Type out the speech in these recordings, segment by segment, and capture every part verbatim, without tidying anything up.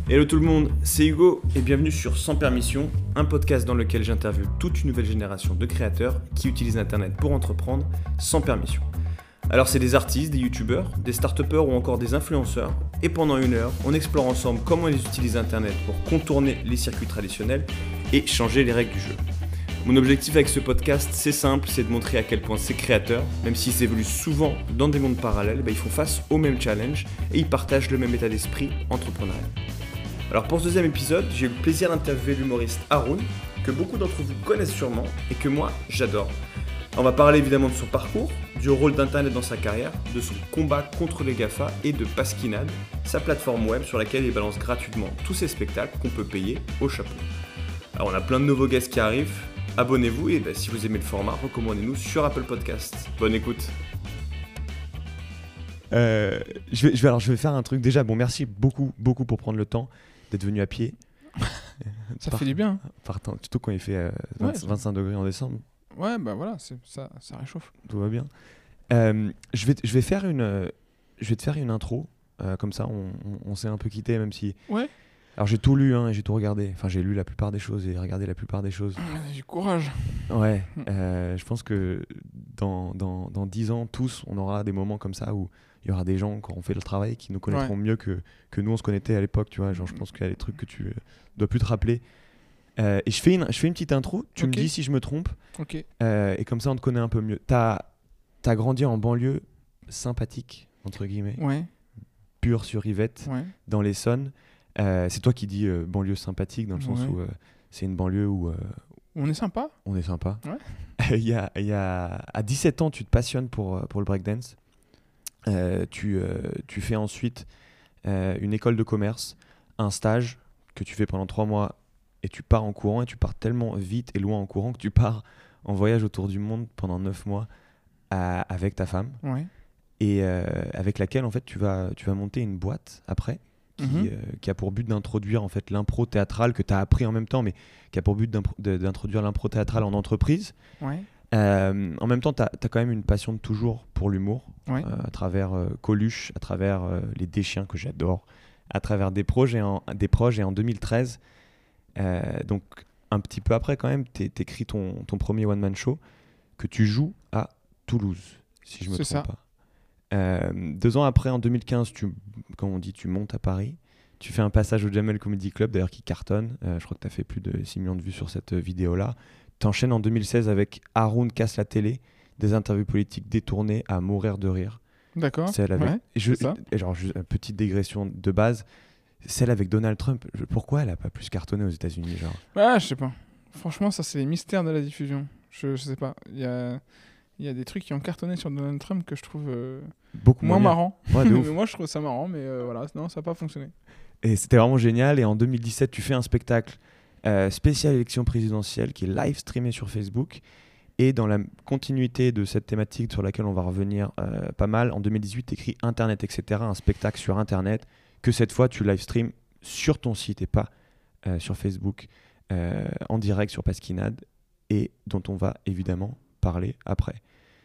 Hello tout le monde, c'est Hugo et bienvenue sur Sans Permission, un podcast dans lequel j'interviewe toute une nouvelle génération de créateurs qui utilisent Internet pour entreprendre sans permission. Alors c'est des artistes, des youtubeurs, des start-upers ou encore des influenceurs et pendant une heure, on explore ensemble comment ils utilisent Internet pour contourner les circuits traditionnels et changer les règles du jeu. Mon objectif avec ce podcast, c'est simple, c'est de montrer à quel point ces créateurs, même s'ils évoluent souvent dans des mondes parallèles, bah, ils font face aux mêmes challenges et ils partagent le même état d'esprit entrepreneurial. Alors pour ce deuxième épisode, j'ai eu le plaisir d'interviewer l'humoriste Haroun, que beaucoup d'entre vous connaissent sûrement et que moi, j'adore. On va parler évidemment de son parcours, du rôle d'Internet dans sa carrière, de son combat contre les GAFA et de Pasquinade, sa plateforme web sur laquelle il balance gratuitement tous ses spectacles qu'on peut payer au chapeau. Alors on a plein de nouveaux guests qui arrivent, abonnez-vous et bah, si vous aimez le format, recommandez-nous sur Apple Podcast. Bonne écoute. Euh, je, vais, je, vais, alors, je vais faire un truc. Déjà, bon, merci beaucoup, beaucoup pour prendre le temps d'être venu à pied. Ça Par, fait du bien. Partant, surtout quand il fait euh, vingt, ouais, vingt-cinq degrés en décembre. Ouais, bah voilà, c'est, ça, ça réchauffe. Tout va bien. Euh, je, vais, je, vais faire une, euh, je vais te faire une intro. Euh, comme ça, on, on, on s'est un peu quitté, même si. Ouais. Alors, j'ai tout lu, hein, et j'ai tout regardé. Enfin, j'ai lu la plupart des choses et regardé la plupart des choses. J'ai du courage. Ouais. Euh, je pense que dans, dans, dans dix ans, tous, on aura des moments comme ça où il y aura des gens qui auront fait le travail qui nous connaîtront ouais. mieux que, que nous on se connaissait à l'époque, tu vois. Genre, je pense qu'il y a des trucs que tu euh, dois plus te rappeler. Euh, et je fais, une, je fais une petite intro, tu okay. me dis si je me trompe. Okay. Euh, et comme ça, on te connaît un peu mieux. T'as as grandi en banlieue sympathique, entre guillemets. Ouais. Pure sur Yvette, ouais. dans l'Essonne. Euh, c'est toi qui dis euh, banlieue sympathique, dans le sens ouais. où euh, c'est une banlieue où. Euh, on est sympa. On est sympa. Ouais. y a, y a, à dix-sept ans, tu te passionnes pour, pour le breakdance. Euh, tu, euh, tu fais ensuite euh, une école de commerce, un stage que tu fais pendant trois mois et tu pars en courant et tu pars tellement vite et loin en courant que tu pars en voyage autour du monde pendant neuf mois à, avec ta femme ouais. et euh, avec laquelle en fait tu vas, tu vas monter une boîte après qui, mm-hmm. euh, qui a pour but d'introduire en fait l'impro théâtrale que tu as appris en même temps mais qui a pour but d'introduire l'impro théâtrale en entreprise. Ouais. Euh, en même temps, tu as quand même une passion de toujours pour l'humour, ouais. euh, à travers euh, Coluche, à travers euh, les Deschiens que j'adore, à travers des projets en, des proches et en deux mille treize, euh, donc un petit peu après quand même, tu écris ton, ton premier one-man show que tu joues à Toulouse, si je me trompe ça. pas. Euh, deux ans après, en deux mille quinze, tu, comme on dit, tu montes à Paris. Tu fais un passage au Jamel Comedy Club, d'ailleurs qui cartonne. Euh, je crois que tu as fait plus de six millions de vues sur cette vidéo-là. T'enchaînes en deux mille seize avec Haroun casse la télé, des interviews politiques détournées à mourir de rire. D'accord. Celle avec, ouais, et je, et genre, juste une petite digression de base, celle avec Donald Trump, je, pourquoi elle n'a pas plus cartonné aux États-Unis genre Ah, je sais pas. Franchement, ça, c'est les mystères de la diffusion. Je, je sais pas. Il y a, il y a des trucs qui ont cartonné sur Donald Trump que je trouve euh, beaucoup moins marrants. Ouais, de ouf. Moi, je trouve ça marrant, mais euh, voilà, non, ça n'a pas fonctionné. Et c'était vraiment génial. Et en deux mille dix-sept, tu fais un spectacle Euh, spécial élection présidentielle qui est live streamé sur Facebook et dans la continuité de cette thématique sur laquelle on va revenir euh, pas mal, en deux mille dix-huit tu écris Internet etc, un spectacle sur Internet que cette fois tu live stream sur ton site et pas euh, sur Facebook euh, en direct sur Pasquinade et dont on va évidemment parler après.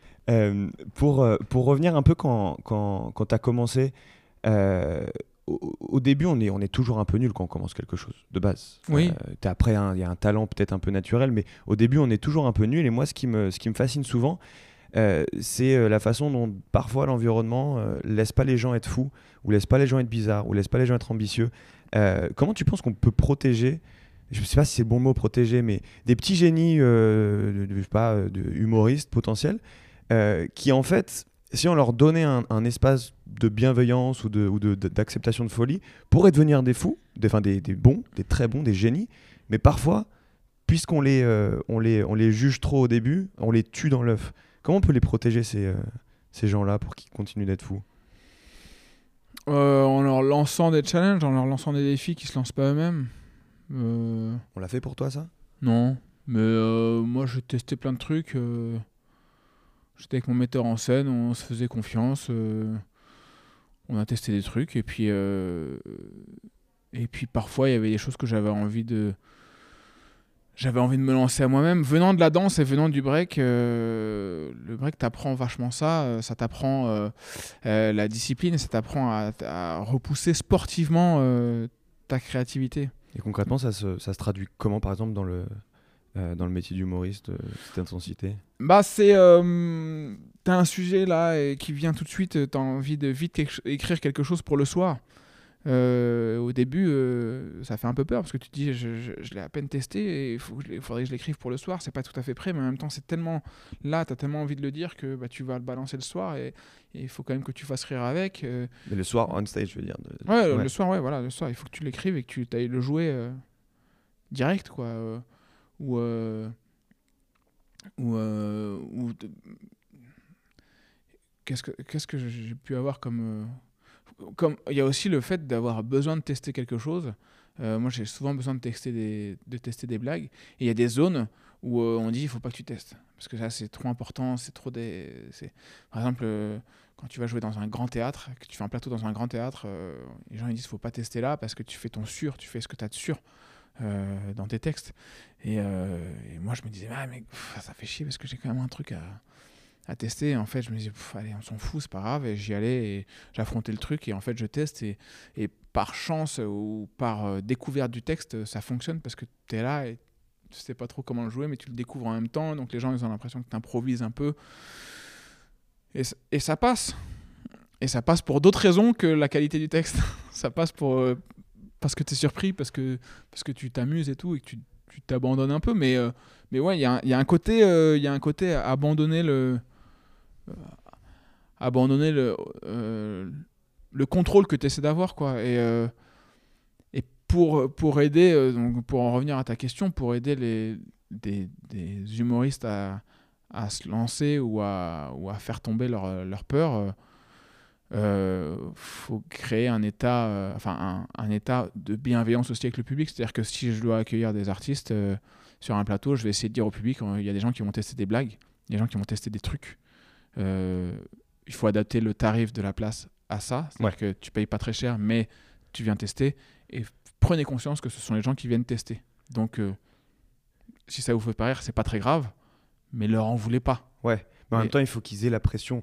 Euh, pour, euh, pour revenir un peu quand, quand, quand tu as commencé euh, Au, au début, on est, on est toujours un peu nul quand on commence quelque chose, de base. Oui. Euh, t'es après, il y a un talent peut-être un peu naturel, mais au début, on est toujours un peu nul. Et moi, ce qui me, ce qui me fascine souvent, euh, c'est euh, la façon dont parfois l'environnement euh, laisse pas les gens être fous, ou laisse pas les gens être bizarres, ou laisse pas les gens être ambitieux. Euh, comment tu penses qu'on peut protéger, je sais pas si c'est le bon mot, protéger, mais des petits génies, euh, de, je sais pas, de humoristes potentiels, euh, qui en fait... Si on leur donnait un, un espace de bienveillance ou, de, ou de, de, d'acceptation de folie, pourraient devenir des fous, des, enfin des, des bons, des très bons, des génies. Mais parfois, puisqu'on les, euh, on les, on les juge trop au début, on les tue dans l'œuf. Comment on peut les protéger, ces, euh, ces gens-là, pour qu'ils continuent d'être fous ? euh, En leur lançant des challenges, en leur lançant des défis qui ne se lancent pas eux-mêmes. Euh... On l'a fait pour toi, ça ? Non, mais euh, moi j'ai testé plein de trucs... Euh... J'étais avec mon metteur en scène, on se faisait confiance, euh, on a testé des trucs et puis euh, et puis parfois il y avait des choses que j'avais envie de j'avais envie de me lancer à moi-même. Venant de la danse et venant du break, euh, le break t'apprend vachement ça, ça t'apprend euh, euh, la discipline, ça t'apprend à, à repousser sportivement euh, ta créativité. Et concrètement, ça se, ça se traduit comment, par exemple, dans le, euh, dans le métier d'humoriste, euh, cette intensité? Bah, c'est. Euh, t'as un sujet là et qui vient tout de suite, t'as envie de vite quelque- écrire quelque chose pour le soir. Euh, au début, euh, ça fait un peu peur parce que tu te dis, je, je, je l'ai à peine testé et il faut que je l'ai- faudrait que je l'écrive pour le soir. C'est pas tout à fait prêt, mais en même temps, c'est tellement. Là, t'as tellement envie de le dire que bah, tu vas le balancer le soir et et il faut quand même que tu fasses rire avec. euh. Mais le soir, on stage, je veux dire. de- Ouais, le soir, ouais, voilà, le soir, il faut que tu l'écrives et que tu ailles le jouer euh, direct, quoi. euh, ou. Euh, ou. euh, ou de- Qu'est-ce que, qu'est-ce que j'ai pu avoir comme. euh, Comme il y a aussi le fait d'avoir besoin de tester quelque chose. Euh, moi, j'ai souvent besoin de tester des, de tester des blagues. Et il y a des zones où euh, on dit il faut pas que tu testes. Parce que ça, c'est trop important. C'est trop des. C'est... Par exemple, euh, quand tu vas jouer dans un grand théâtre, que tu fais un plateau dans un grand théâtre, euh, les gens ils disent faut pas tester là parce que tu fais ton sûr, tu fais ce que tu as de sûr euh, dans tes textes. Et, euh, et moi, je me disais, ah, mais pff, ça fait chier parce que j'ai quand même un truc à. à tester. En fait, je me disais, pff, allez, on s'en fout, c'est pas grave. Et j'y allais et j'affrontais le truc. Et en fait, je teste. Et, et par chance ou par euh, découverte du texte, ça fonctionne parce que tu es là et tu sais pas trop comment le jouer, mais tu le découvres en même temps. Donc les gens, ils ont l'impression que tu improvises un peu. Et, et ça passe. Et ça passe pour d'autres raisons que la qualité du texte. Ça passe pour, euh, parce que tu es surpris, parce que, parce que tu t'amuses et tout, et que tu tu t'abandonnes un peu. Mais, euh, mais ouais, il y, y a un côté, euh, y a un côté à abandonner le. Euh, abandonner le, euh, le contrôle que tu essaies d'avoir, quoi. Et, euh, et pour, pour aider, euh, donc pour en revenir à ta question, pour aider les, des, des humoristes à, à se lancer ou à, ou à faire tomber leur, leur peur, euh, euh, faut créer un état, euh, enfin un, un état de bienveillance aussi avec le public. C'est-à-dire que si je dois accueillir des artistes euh, sur un plateau, je vais essayer de dire au public, il y a des gens qui vont tester des blagues, il y a des gens qui vont tester des trucs. Euh, il faut adapter le tarif de la place à ça. C'est-à-dire ouais. que tu payes pas très cher, mais tu viens tester. Et prenez conscience que ce sont les gens qui viennent tester. Donc, euh, si ça vous fait pas rire, c'est pas très grave, mais leur en voulez pas. Ouais, mais en et... même temps, il faut qu'ils aient la pression.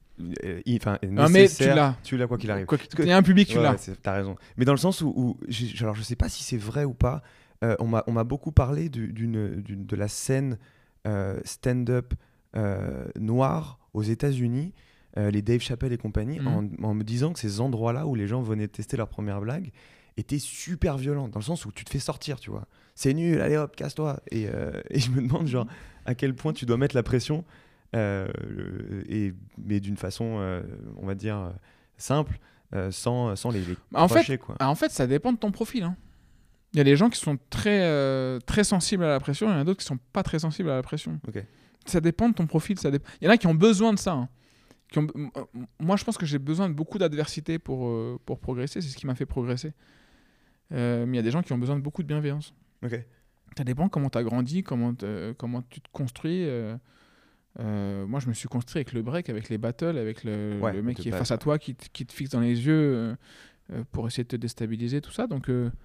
Enfin, non, mais tu l'as. Tu l'as quoi qu'il arrive. Quoi qu'il y a un public, tu ouais, l'as. Ouais, t'as raison. Mais dans le sens où, où alors je sais pas si c'est vrai ou pas. Euh, on m'a on m'a beaucoup parlé du, d'une, d'une de la scène euh, stand-up euh, noire aux États-Unis, euh, les Dave Chappelle et compagnie, mmh. en, en me disant que ces endroits-là où les gens venaient tester leur première blague étaient super violents, dans le sens où tu te fais sortir, tu vois. C'est nul, allez hop, casse-toi. Et, euh, et je me demande genre à quel point tu dois mettre la pression. Euh, et, mais d'une façon, euh, on va dire, euh, simple, euh, sans, sans les, les en crocher, fait, quoi. En fait, ça dépend de ton profil. Hein. Il y a des gens qui sont très, euh, très sensibles à la pression, et il y en a d'autres qui ne sont pas très sensibles à la pression. Okay. Ça dépend de ton profil. Ça dép... Il y en a qui ont besoin de ça. Hein. Qui ont... Moi, je pense que j'ai besoin de beaucoup d'adversité pour, euh, pour progresser. C'est ce qui m'a fait progresser. Euh, mais il y a des gens qui ont besoin de beaucoup de bienveillance. Okay. Ça dépend comment tu as grandi, comment, comment tu te construis. Euh... Euh, moi, je me suis construit avec le break, avec les battles, avec le, ouais, le mec qui est base, face à toi, qui, t- qui te fixe dans les yeux euh, pour essayer de te déstabiliser, tout ça. Donc, euh,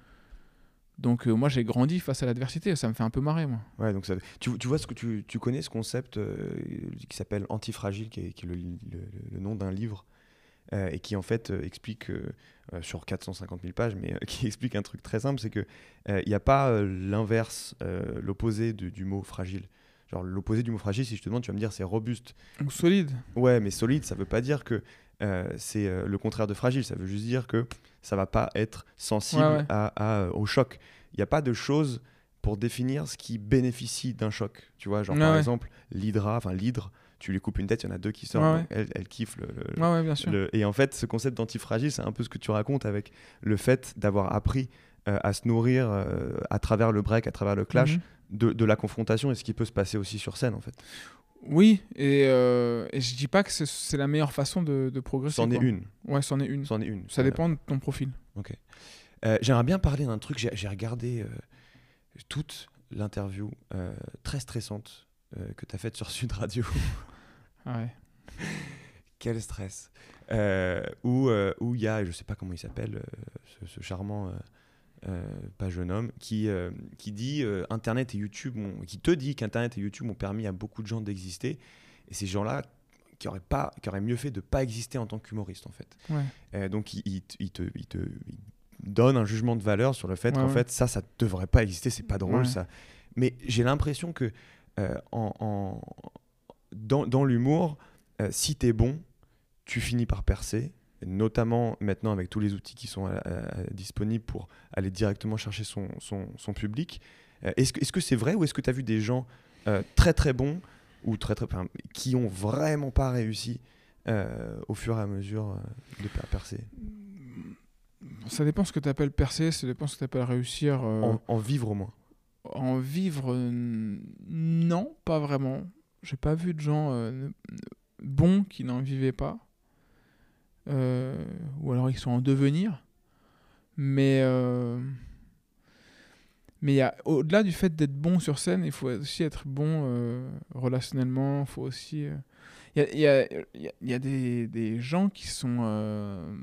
donc euh, moi, j'ai grandi face à l'adversité. Ça me fait un peu marrer, moi. Ouais, donc ça, tu, tu vois, ce que tu, tu connais ce concept euh, qui s'appelle Antifragile, qui est, qui est le, le, le nom d'un livre, euh, et qui, en fait, euh, explique, euh, euh, sur quatre cent cinquante mille pages, mais euh, qui explique un truc très simple, c'est qu'il n'y euh, a pas euh, l'inverse, euh, l'opposé du, du mot fragile. Genre, l'opposé du mot fragile, si je te demande, tu vas me dire c'est robuste. Ou solide. Ouais, mais solide, ça veut pas dire que euh, c'est euh, le contraire de fragile. Ça veut juste dire que ça va pas être sensible ouais, ouais. À, à, au choc. Il n'y a pas de chose pour définir ce qui bénéficie d'un choc. Tu vois, genre ouais, par ouais. exemple, l'hydra, enfin l'hydre, tu lui coupes une tête, il y en a deux qui sortent, ouais, ouais. elle, elle kiffe le, le, ouais, ouais, bien sûr. le... Et en fait, ce concept d'antifragile, c'est un peu ce que tu racontes avec le fait d'avoir appris euh, à se nourrir euh, à travers le break, à travers le clash, mm-hmm. De, de la confrontation et ce qui peut se passer aussi sur scène en fait. Oui, et, euh, et je dis pas que c'est, c'est la meilleure façon de, de progresser. C'en est une. Ouais, c'en est une. C'en est une. Ça dépend de ton profil. Ok. Euh, j'aimerais bien parler d'un truc. J'ai, j'ai regardé euh, toute l'interview euh, très stressante euh, que tu as faite sur Sud Radio. Ah ouais. Quel stress. Euh, où il euh, où y a, je sais pas comment il s'appelle, euh, ce, ce charmant. Euh, Euh, pas jeune homme, qui, euh, qui dit euh, Internet et YouTube ont, qui te dit qu'Internet et YouTube ont permis à beaucoup de gens d'exister, et ces gens-là qui auraient, pas, qui auraient mieux fait de ne pas exister en tant qu'humoriste en fait. Ouais. Euh, donc il, il, il, te, il, te, il donne un jugement de valeur sur le fait Ouais, qu'en ouais. fait, ça, ça devrait pas exister, c'est pas drôle, Ouais. ça. Mais j'ai l'impression que euh, en, en- dans, dans l'humour, euh, si t'es bon, tu finis par percer, notamment maintenant avec tous les outils qui sont à- à- disponibles pour aller directement chercher son, son, son public. Euh, est-ce, que- est-ce que c'est vrai ou est-ce que tu as vu des gens euh, très très bons ou très très enfin, qui ont vraiment pas réussi euh, au fur et à mesure euh, de per- percer Ça dépend ce que tu appelles percer, ça dépend ce que tu appelles réussir. euh, en, en vivre au moins. En vivre, euh, non, pas vraiment. J'ai pas vu de gens euh, bons qui n'en vivaient pas. Euh, ou alors ils sont en devenir. Mais euh, mais il y a, au-delà du fait d'être bon sur scène, il faut aussi être bon euh, relationnellement. Il faut aussi. euh, Il y a, il y a- il y a- il y a des, des gens qui sont. euh,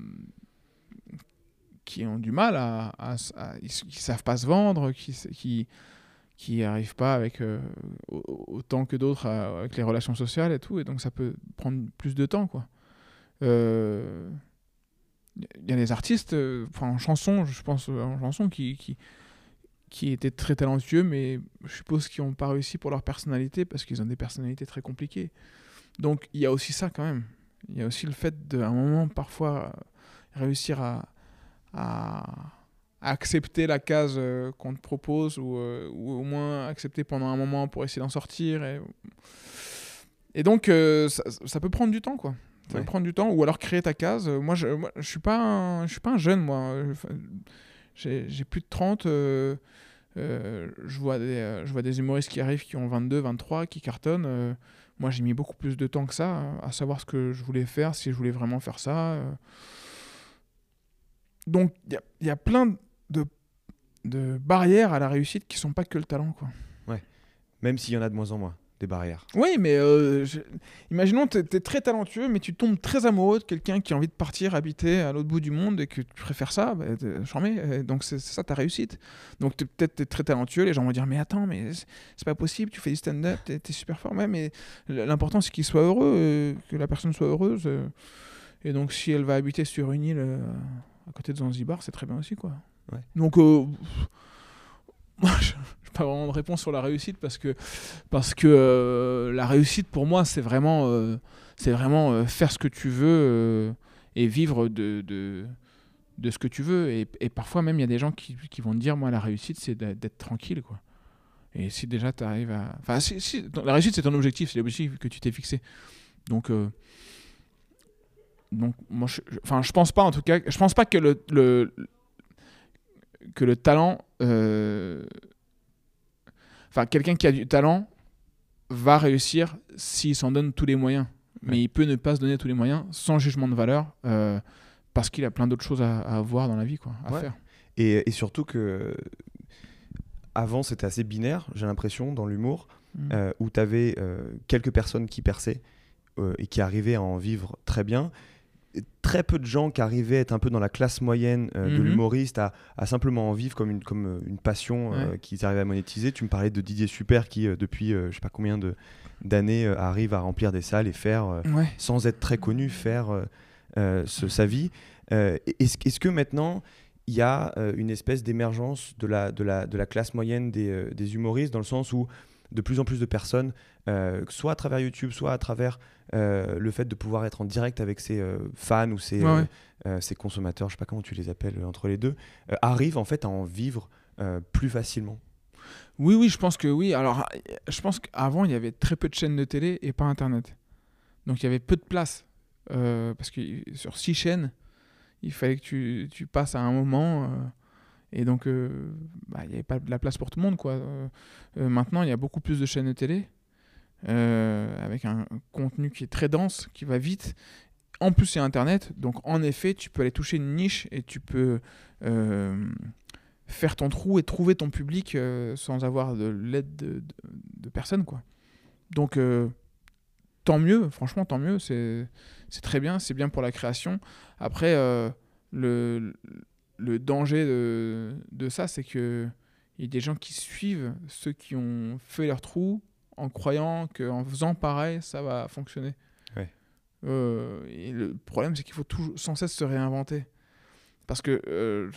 qui ont du mal à. à- à- ils, qui savent pas se vendre, qui. qui qui n'arrivent pas avec euh, autant que d'autres à- avec les relations sociales et tout, et donc ça peut prendre plus de temps, quoi. Euh, Il y a des artistes, euh, enfin en chanson, je pense euh, en chanson, qui, qui, qui étaient très talentueux, mais je suppose qu'ils n'ont pas réussi pour leur personnalité, parce qu'ils ont des personnalités très compliquées. Donc il y a aussi ça quand même. Il y a aussi le fait d'un moment, parfois, réussir à... à à accepter la case euh, qu'on te propose ou, euh, ou au moins accepter pendant un moment pour essayer d'en sortir et, et donc euh, ça, ça peut prendre du temps, quoi. Ça Ouais. peut prendre du temps, ou alors créer ta case. Moi je, moi, je suis pas un, je suis pas un jeune, moi. Enfin, j'ai, j'ai plus de trente, euh, euh, je vois des euh, je vois des humoristes qui arrivent qui ont vingt-deux, vingt-trois, qui cartonnent. euh, moi j'ai mis beaucoup plus de temps que ça euh, à savoir ce que je voulais faire, si je voulais vraiment faire ça. euh. Donc il y a, y a plein de, de barrières à la réussite qui sont pas que le talent, quoi. Même s'il y en a de moins en moins, des barrières. Oui, mais euh, je- imaginons que tu es très talentueux, mais tu tombes très amoureux de quelqu'un qui a envie de partir habiter à l'autre bout du monde et que tu préfères ça, bah, t'es charmé. Euh, Donc c'est c'est ça ta réussite. Donc t'es- peut-être tu es très talentueux, les gens vont dire mais attends, mais c'est c'est pas possible, tu fais du stand-up, tu es super fort. Ouais, mais l'important c'est qu'il soit heureux, euh, que la personne soit heureuse. euh. Et donc si elle va habiter sur une île euh, à côté de Zanzibar, c'est très bien aussi, quoi. Ouais. Donc euh, moi, je n'ai pas vraiment de réponse sur la réussite parce que, parce que euh, la réussite pour moi c'est vraiment, euh, c'est vraiment euh, faire ce que tu veux euh, et vivre de, de, de ce que tu veux. Et, et parfois même il y a des gens qui, qui vont te dire moi la réussite c'est d'être d'être tranquille, quoi. Et si déjà tu arrives à... Enfin, si, si, la réussite c'est ton objectif, c'est l'objectif que tu t'es fixé. Donc, euh, donc moi je, je, enfin, je pense pas en tout cas, je pense pas que le, le, que le talent... Euh, Enfin, quelqu'un qui a du talent va réussir s'il s'en donne tous les moyens. Mais Ouais. il peut ne pas se donner tous les moyens sans jugement de valeur euh, parce qu'il a plein d'autres choses à, à avoir dans la vie, quoi, à Ouais. faire. Et, et surtout que avant c'était assez binaire, j'ai l'impression, dans l'humour, Mmh. euh, où tu avais euh, quelques personnes qui perçaient euh, et qui arrivaient à en vivre très bien. Et très peu de gens qui arrivaient à être un peu dans la classe moyenne euh, de Mhm. l'humoriste, à, à simplement en vivre comme une, comme euh, une passion euh, Ouais. qu'ils arrivaient à monétiser. Tu me parlais de Didier Super qui, euh, depuis euh, je sais pas combien de, d'années, euh, arrive à remplir des salles et faire, euh, Ouais. sans être très connu, faire euh, euh, ce- sa vie. Euh, est-ce, est-ce que maintenant, il y a euh, une espèce d'émergence de la, de la, de la classe moyenne des, euh, des humoristes, dans le sens où de plus en plus de personnes, euh, soit à travers YouTube, soit à travers euh, le fait de pouvoir être en direct avec ses euh, fans ou ses, Ouais, euh, ouais. euh, ses consommateurs, je sais pas comment tu les appelles euh, entre les deux, euh, arrivent en fait à en vivre euh, plus facilement. Oui, oui, je pense que oui. Alors, je pense qu'avant, il y avait très peu de chaînes de télé et pas Internet. Donc, il y avait peu de place. Euh, parce que sur six chaînes, il fallait que tu, tu passes à un moment. euh, et donc, euh, bah, il n'y avait pas de la place pour tout le monde, quoi. Euh, euh, maintenant, il y a beaucoup plus de chaînes de télé. euh, avec un contenu qui est très dense, qui va vite. En plus, il y a Internet. Donc, en effet, tu peux aller toucher une niche et tu peux... euh, faire ton trou et trouver ton public euh, sans avoir de l'aide de, de, de personne, quoi. Donc euh, tant mieux, franchement tant mieux, c'est, c'est très bien, c'est bien pour la création. Après euh, le, le danger de, de ça, c'est que il y a des gens qui suivent ceux qui ont fait leur trou en croyant qu'en faisant pareil ça va fonctionner. Ouais. Euh, et le problème c'est qu'il faut toujours, sans cesse se réinventer parce que euh,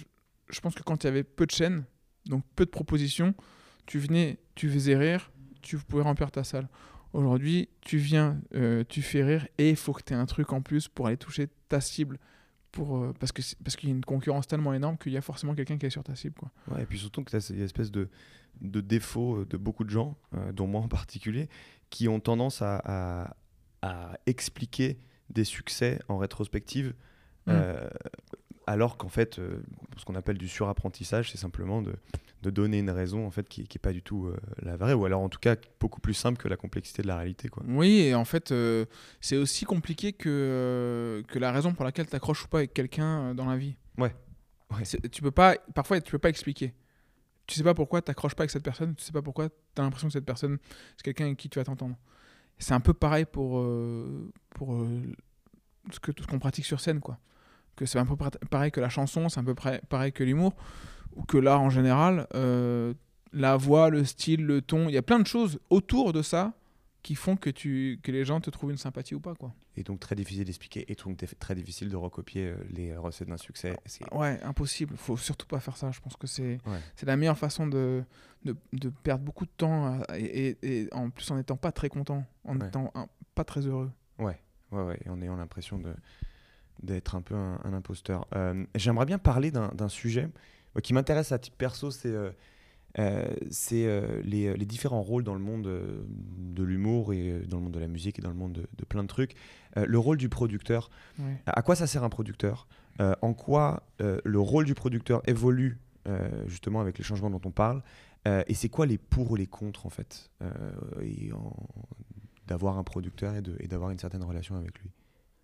je pense que quand il y avait peu de chaînes, donc peu de propositions, tu venais, tu faisais rire, tu pouvais remplir ta salle. Aujourd'hui, tu viens, euh, tu fais rire et il faut que tu aies un truc en plus pour aller toucher ta cible. Pour, euh, parce, que parce qu'il y a une concurrence tellement énorme qu'il y a forcément quelqu'un qui est sur ta cible, quoi. Ouais, et puis surtout que tu as cette espèce de, de défaut de beaucoup de gens, euh, dont moi en particulier, qui ont tendance à, à, à expliquer des succès en rétrospective, mmh. euh, alors qu'en fait, euh, ce qu'on appelle du surapprentissage, c'est simplement de, de donner une raison en fait, qui n'est pas du tout euh, la vraie, ou alors en tout cas beaucoup plus simple que la complexité de la réalité, quoi. Oui, et en fait, euh, c'est aussi compliqué que, euh, que la raison pour laquelle tu accroches ou pas avec quelqu'un dans la vie. Ouais. ouais. Tu peux pas, parfois, tu peux pas expliquer. Tu sais pas pourquoi tu n'accroches pas avec cette personne, tu sais pas pourquoi tu as l'impression que cette personne, c'est quelqu'un avec qui tu vas t'entendre. C'est un peu pareil pour, euh, pour euh, ce, que, ce qu'on pratique sur scène, quoi. Que c'est un peu pareil que la chanson, c'est un peu pareil que l'humour, ou que l'art en général, euh, la voix, le style, le ton, il y a plein de choses autour de ça qui font que, tu, que les gens te trouvent une sympathie ou pas, quoi. Et donc très difficile d'expliquer, et donc très difficile de recopier les recettes d'un succès. C'est... Ouais, impossible, faut surtout pas faire ça, je pense que c'est, ouais. c'est la meilleure façon de, de, de perdre beaucoup de temps, à, et, et, et en plus en n'étant pas très content, en n'étant ouais. pas très heureux. Ouais, ouais, ouais, et en ayant l'impression de... d'être un peu un, un imposteur. Euh, j'aimerais bien parler d'un, d'un sujet euh, qui m'intéresse à titre perso, c'est, euh, euh, c'est euh, les, les différents rôles dans le monde euh, de l'humour et euh, dans le monde de la musique et dans le monde de, de plein de trucs. Euh, le rôle du producteur, ouais. À quoi ça sert un producteur ? euh, En quoi euh, le rôle du producteur évolue euh, justement avec les changements dont on parle euh, et c'est quoi les pour ou les contre en fait euh, et en, d'avoir un producteur et, de, et d'avoir une certaine relation avec lui ?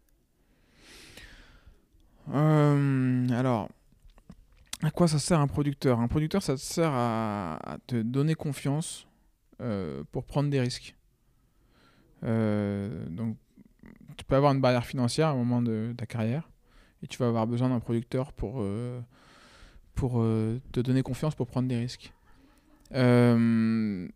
Euh, alors, à quoi ça sert un producteur ? Un producteur, ça te sert à, à te donner confiance euh, pour prendre des risques. Euh, donc, tu peux avoir une barrière financière à un moment de, de ta carrière et tu vas avoir besoin d'un producteur pour, euh, pour euh, te donner confiance pour prendre des risques. Euh,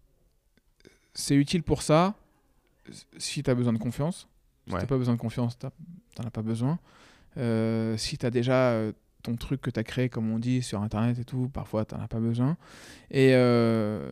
c'est utile pour ça si tu as besoin de confiance. Si ouais. tu n'as pas besoin de confiance, tu n'en as pas besoin. Euh, si tu as déjà euh, ton truc que tu as créé, comme on dit, sur Internet et tout, parfois tu n'en as pas besoin. Et, euh,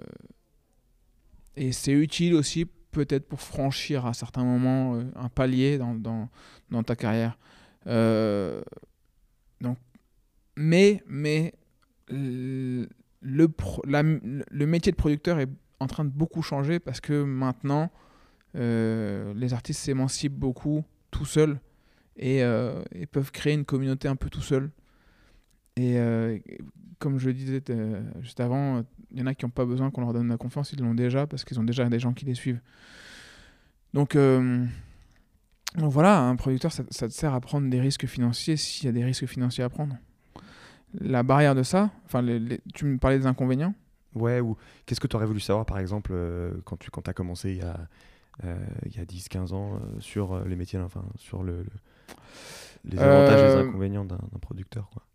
et c'est utile aussi peut-être pour franchir à certains moments euh, un palier dans, dans, dans ta carrière. Euh, donc, mais mais le, pro, la, le métier de producteur est en train de beaucoup changer parce que maintenant, euh, les artistes s'émancipent beaucoup tout seuls. Et, euh, et peuvent créer une communauté un peu tout seul. Et euh, comme je le disais euh, juste avant, il y en a qui n'ont pas besoin qu'on leur donne la confiance, ils l'ont déjà parce qu'ils ont déjà des gens qui les suivent. Donc, euh, donc voilà, un producteur, ça, ça te sert à prendre des risques financiers s'il y a des risques financiers à prendre. La barrière de ça, enfin, les, les, tu me parlais des inconvénients ? Ouais, ou qu'est-ce que tu aurais voulu savoir par exemple euh, quand tu quand as commencé il y a, euh, il y a dix quinze ans euh, sur les métiers, enfin, sur le, le les avantages et euh, les inconvénients d'un, d'un producteur, quoi.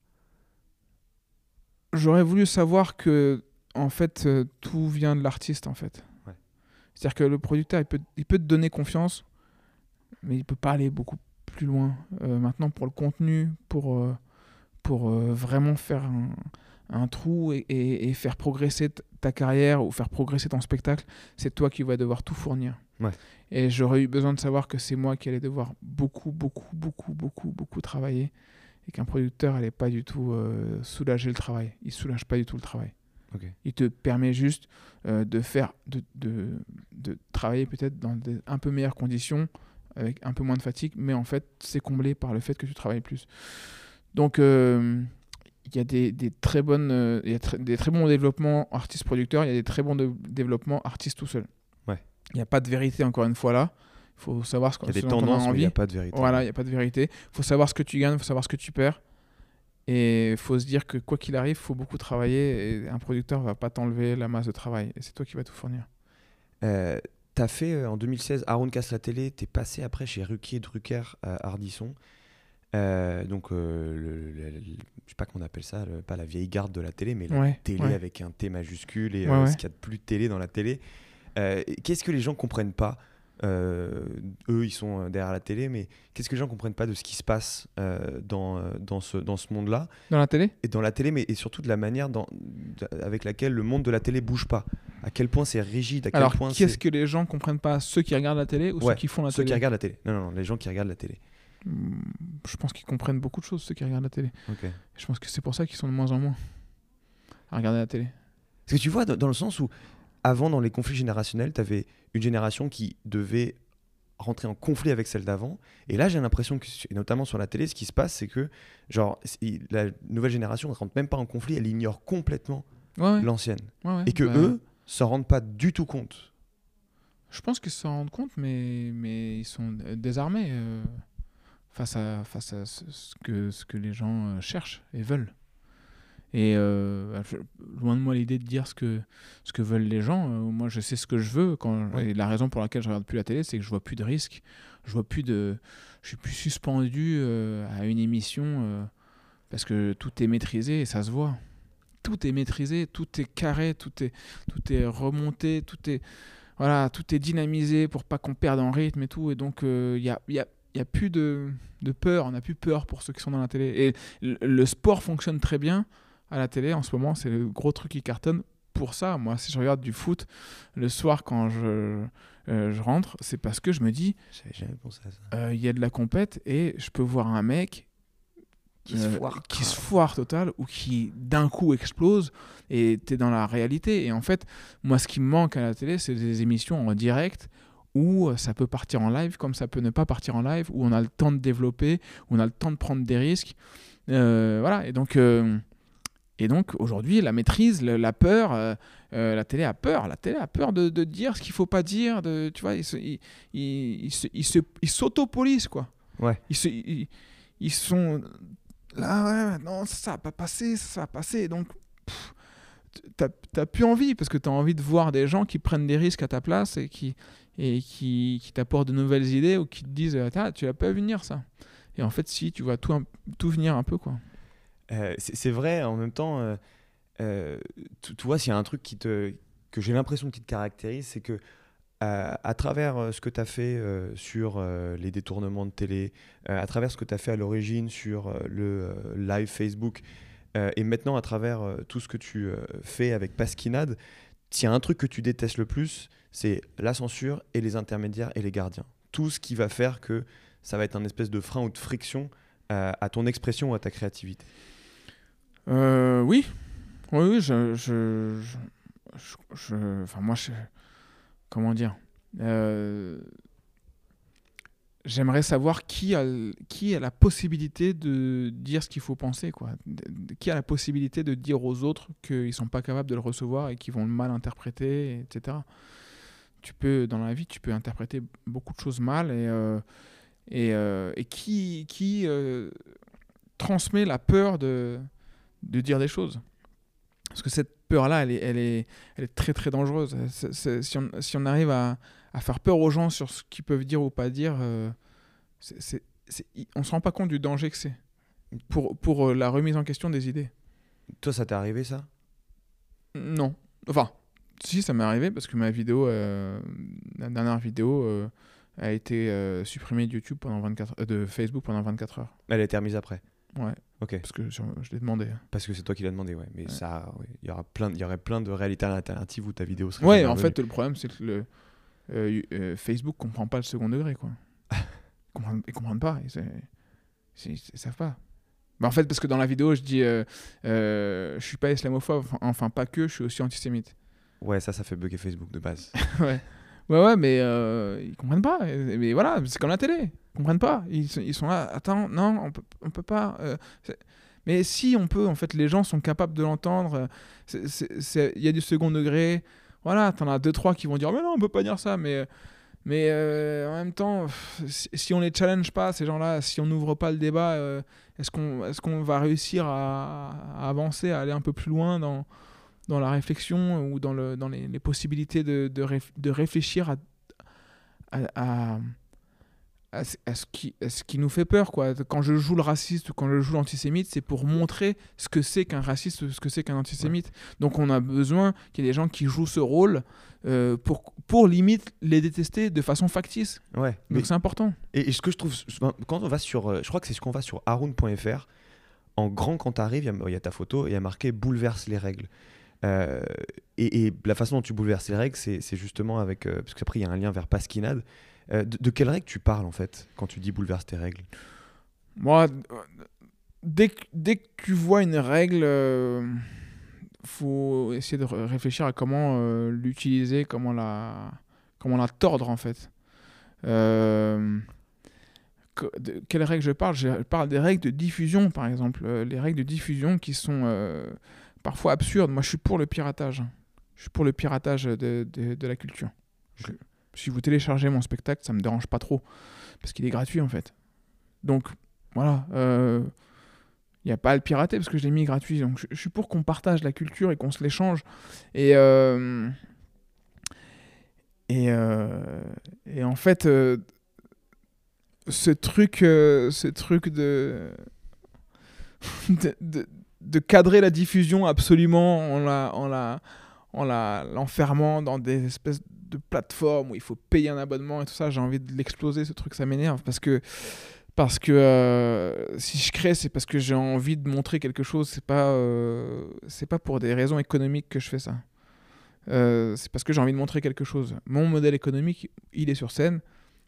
J'aurais voulu savoir que en fait euh, tout vient de l'artiste en fait. Ouais. C'est-à-dire que le producteur il peut, il peut te donner confiance, mais il peut pas aller beaucoup plus loin. Euh, maintenant pour le contenu, pour euh, pour euh, vraiment faire un, un trou et, et, et faire progresser t- ta carrière ou faire progresser ton spectacle, c'est toi qui vas devoir tout fournir. Ouais. Et j'aurais eu besoin de savoir que c'est moi qui allais devoir beaucoup, beaucoup, beaucoup, beaucoup, beaucoup travailler et qu'un producteur n'allait pas du tout euh, soulager le travail. Il ne soulage pas du tout le travail. Okay. Il te permet juste euh, de faire, de, de, de travailler peut-être dans des un peu meilleures conditions, avec un peu moins de fatigue, mais en fait, c'est comblé par le fait que tu travailles plus. Donc, euh, il y a des, des très bonnes, euh, il y a tr- des très bons développements artistes-producteurs, il y a des très bons de- développements artistes tout seuls. Ouais. Il n'y a pas de vérité, encore une fois, là. Il faut savoir ce, il y a ce des dont tendances, on a envie. Mais il n'y a pas de vérité. Voilà, il n'y a pas de vérité. Il faut savoir ce que tu gagnes, il faut savoir ce que tu perds. Et il faut se dire que quoi qu'il arrive, il faut beaucoup travailler et un producteur ne va pas t'enlever la masse de travail. Et c'est toi qui vas tout fournir. Euh, tu as fait euh, en deux mille seize Aaron casse la télé, tu es passé après chez Ruquier Drucker à Ardisson. Euh, donc, euh, le, le, le, je sais pas comment on appelle ça, le, pas la vieille garde de la télé, mais la ouais, télé ouais. avec un T majuscule et ouais, euh, ouais. ce qu'il y a de plus de télé dans la télé. Euh, qu'est-ce que les gens comprennent pas euh, eux, ils sont derrière la télé, mais qu'est-ce que les gens ne comprennent pas de ce qui se passe euh, dans, dans, ce, dans ce monde-là? Dans la télé? Et dans la télé, mais et surtout de la manière dans, avec laquelle le monde de la télé bouge pas. À quel point c'est rigide, à quel Alors, point qu'est-ce c'est... que les gens comprennent pas? Ceux qui regardent la télé ou Ouais, ceux qui font la ceux télé? qui regardent la télé. Non, non, non, les gens qui regardent la télé. Je pense qu'ils comprennent beaucoup de choses, ceux qui regardent la télé. Ok. Je pense que c'est pour ça qu'ils sont de moins en moins à regarder la télé. Parce que tu vois, dans, dans le sens où, avant, dans les conflits générationnels, tu avais une génération qui devait rentrer en conflit avec celle d'avant. Et là, j'ai l'impression que, et notamment sur la télé, ce qui se passe, c'est que genre, la nouvelle génération ne rentre même pas en conflit, elle ignore complètement Ouais, ouais. l'ancienne. Ouais, ouais. Et que Bah, eux s'en rendent pas du tout compte. Je pense qu'ils s'en rendent compte, mais, mais ils sont désarmés euh, face à, face à ce, ce, que, ce que les gens euh, cherchent et veulent. Et euh, je, loin de moi l'idée de dire ce que, ce que veulent les gens. Euh, moi, je sais ce que je veux. Quand, Ouais. et la raison pour laquelle je regarde plus la télé, c'est que je vois plus de risques. Je vois plus de, je suis plus suspendu euh, à une émission euh, parce que tout est maîtrisé et ça se voit. Tout est maîtrisé, tout est carré, tout est, tout est remonté, tout est, voilà, tout est dynamisé pour pas qu'on perde en rythme et tout. Et donc, il euh, y a, y a, y a plus de, de peur. On n'a plus peur pour ceux qui sont dans la télé. Et le, le sport fonctionne très bien à la télé en ce moment. C'est le gros truc qui cartonne pour ça. Moi, si je regarde du foot le soir quand je, euh, je rentre, c'est parce que je me dis, J'avais jamais pensé à ça. il euh, y a de la compète et je peux voir un mec Qui se foire. qui se foire total ou qui d'un coup explose et t'es dans la réalité. Et en fait, moi, ce qui me manque à la télé, c'est des émissions en direct où ça peut partir en live comme ça peut ne pas partir en live, où on a le temps de développer, où on a le temps de prendre des risques. Euh, voilà. Et donc, euh, et donc aujourd'hui, la maîtrise, la, la peur, euh, euh, la télé a peur. La télé a peur de, de dire ce qu'il faut pas dire. De, tu vois, ils se, ils, ils, ils se, ils se, ils s'autopolisent, quoi. Ouais. Ils, se, ils, ils sont là, ouais, non, ça va pas passer, ça va passer. Donc, pff, t'as, t'as plus envie parce que t'as envie de voir des gens qui prennent des risques à ta place et qui, et qui, qui t'apportent de nouvelles idées ou qui te disent, ah, tu l'as pas vu venir ça. Et en fait, si, tu vois tout, un, tout venir un peu, quoi. Euh, c'est, c'est vrai, en même temps, euh, euh, tu, tu vois, s'il y a un truc qui te, que j'ai l'impression qui te caractérise, c'est que euh, à travers euh, ce que tu as fait euh, sur euh, les détournements de télé, euh, à travers ce que tu as fait à l'origine sur euh, le euh, live Facebook, euh, et maintenant à travers euh, tout ce que tu euh, fais avec Pasquinade, s'il y a un truc que tu détestes le plus, c'est la censure et les intermédiaires et les gardiens. Tout ce qui va faire que ça va être un espèce de frein ou de friction euh, à ton expression ou à ta créativité. Euh, oui, oui, oui, je, je, je, je, je enfin moi, je, comment dire, euh, j'aimerais savoir qui a, qui a la possibilité de dire ce qu'il faut penser, quoi. De, de, qui a la possibilité de dire aux autres qu'ils sont pas capables de le recevoir et qu'ils vont le mal interpréter, et cetera. Tu peux, dans la vie, tu peux interpréter beaucoup de choses mal et euh, et, euh, et qui, qui euh, transmet la peur de de dire des choses. Parce que cette peur-là, elle est, elle est, elle est très très dangereuse. C'est, c'est, si, on, si on arrive à, à faire peur aux gens sur ce qu'ils peuvent dire ou pas dire, euh, c'est, c'est, c'est, on ne se rend pas compte du danger que c'est pour, pour la remise en question des idées. Toi, ça t'est arrivé, ça ? Non. Enfin, si, ça m'est arrivé parce que ma vidéo, euh, la dernière vidéo, euh, a été euh, supprimée de YouTube pendant vingt-quatre, euh, de Facebook pendant vingt-quatre heures. Elle a été remise après. Ouais. Ok. Parce que je, je l'ai demandé. Parce que c'est toi qui l'as demandé, ouais. Mais Ouais. ça, ouais, il y aura plein, il y aurait plein de réalités alternatives où ta vidéo serait. Ouais, jamais en revenue. fait, le problème, c'est que le, euh, euh, Facebook comprend pas le second degré, quoi. Ils comprennent, ils comprennent pas. Ils, ils, ils savent pas. Bah, en fait, parce que dans la vidéo, je dis, euh, euh, je suis pas islamophobe. Enfin, enfin, pas que, je suis aussi antisémite. Ouais, ça, ça fait bugger Facebook de base. ouais. Ouais, ouais, mais euh, ils comprennent pas. Mais voilà, c'est comme la télé. Ils comprennent pas. Ils, ils sont là. Attends, non, on peut, on peut pas. Euh, mais si on peut, en fait, les gens sont capables de l'entendre. Il y a du second degré. Voilà, t'en as deux, trois qui vont dire, mais non, on peut pas dire ça. Mais, mais euh, en même temps, si, si on les challenge pas, ces gens-là, si on n'ouvre pas le débat, euh, est-ce qu'on, est-ce qu'on va réussir à, à avancer, à aller un peu plus loin dans dans la réflexion ou dans, le, dans les, les possibilités de, de, réf, de réfléchir à, à, à, à, ce- à ce qui, à ce qui nous fait peur, quoi. Quand je joue le raciste ou quand je joue l'antisémite, c'est pour montrer ce que c'est qu'un raciste ou ce que c'est qu'un antisémite. Ouais. Donc on a besoin qu'il y ait des gens qui jouent ce rôle euh, pour, pour limite les détester de façon factice. Ouais. Donc Mais... c'est important. Et, et ce que je trouve, quand on va sur, euh, je crois que c'est ce qu'on va sur haroun point f r, en grand quand tu arrives, il y, y a ta photo et il y a marqué bouleverse les règles. Euh, et, et la façon dont tu bouleverses les règles, c'est, c'est justement avec, euh, parce qu'après il y a un lien vers Pasquinade. Euh, de, de quelles règles tu parles en fait quand tu dis bouleverse tes règles? Moi, dès que, dès que tu vois une règle, il euh, faut essayer de réfléchir à comment euh, l'utiliser, comment la, comment la tordre en fait. Euh, que, de quelles règles je parle? Je parle des règles de diffusion par exemple. Euh, les règles de diffusion qui sont euh, parfois absurdes. Moi je suis pour le piratage. Je suis pour le piratage de, de, de la culture. Je, Si vous téléchargez mon spectacle, ça me dérange pas trop. Parce qu'il est gratuit, en fait. Donc, voilà. Il euh, n'y a pas à le pirater parce que je l'ai mis gratuit. Donc, je, je suis pour qu'on partage la culture et qu'on se l'échange. Et, euh, et, euh, et en fait, euh, ce truc, euh, ce truc de, de, de, de cadrer la diffusion absolument en la... En la en la, l'enfermant dans des espèces de plateformes où il faut payer un abonnement et tout ça, j'ai envie de l'exploser, ce truc, ça m'énerve, parce que, parce que euh, si je crée, c'est parce que j'ai envie de montrer quelque chose, c'est pas, euh, c'est pas pour des raisons économiques que je fais ça. Euh, c'est parce que j'ai envie de montrer quelque chose. Mon modèle économique, il est sur scène,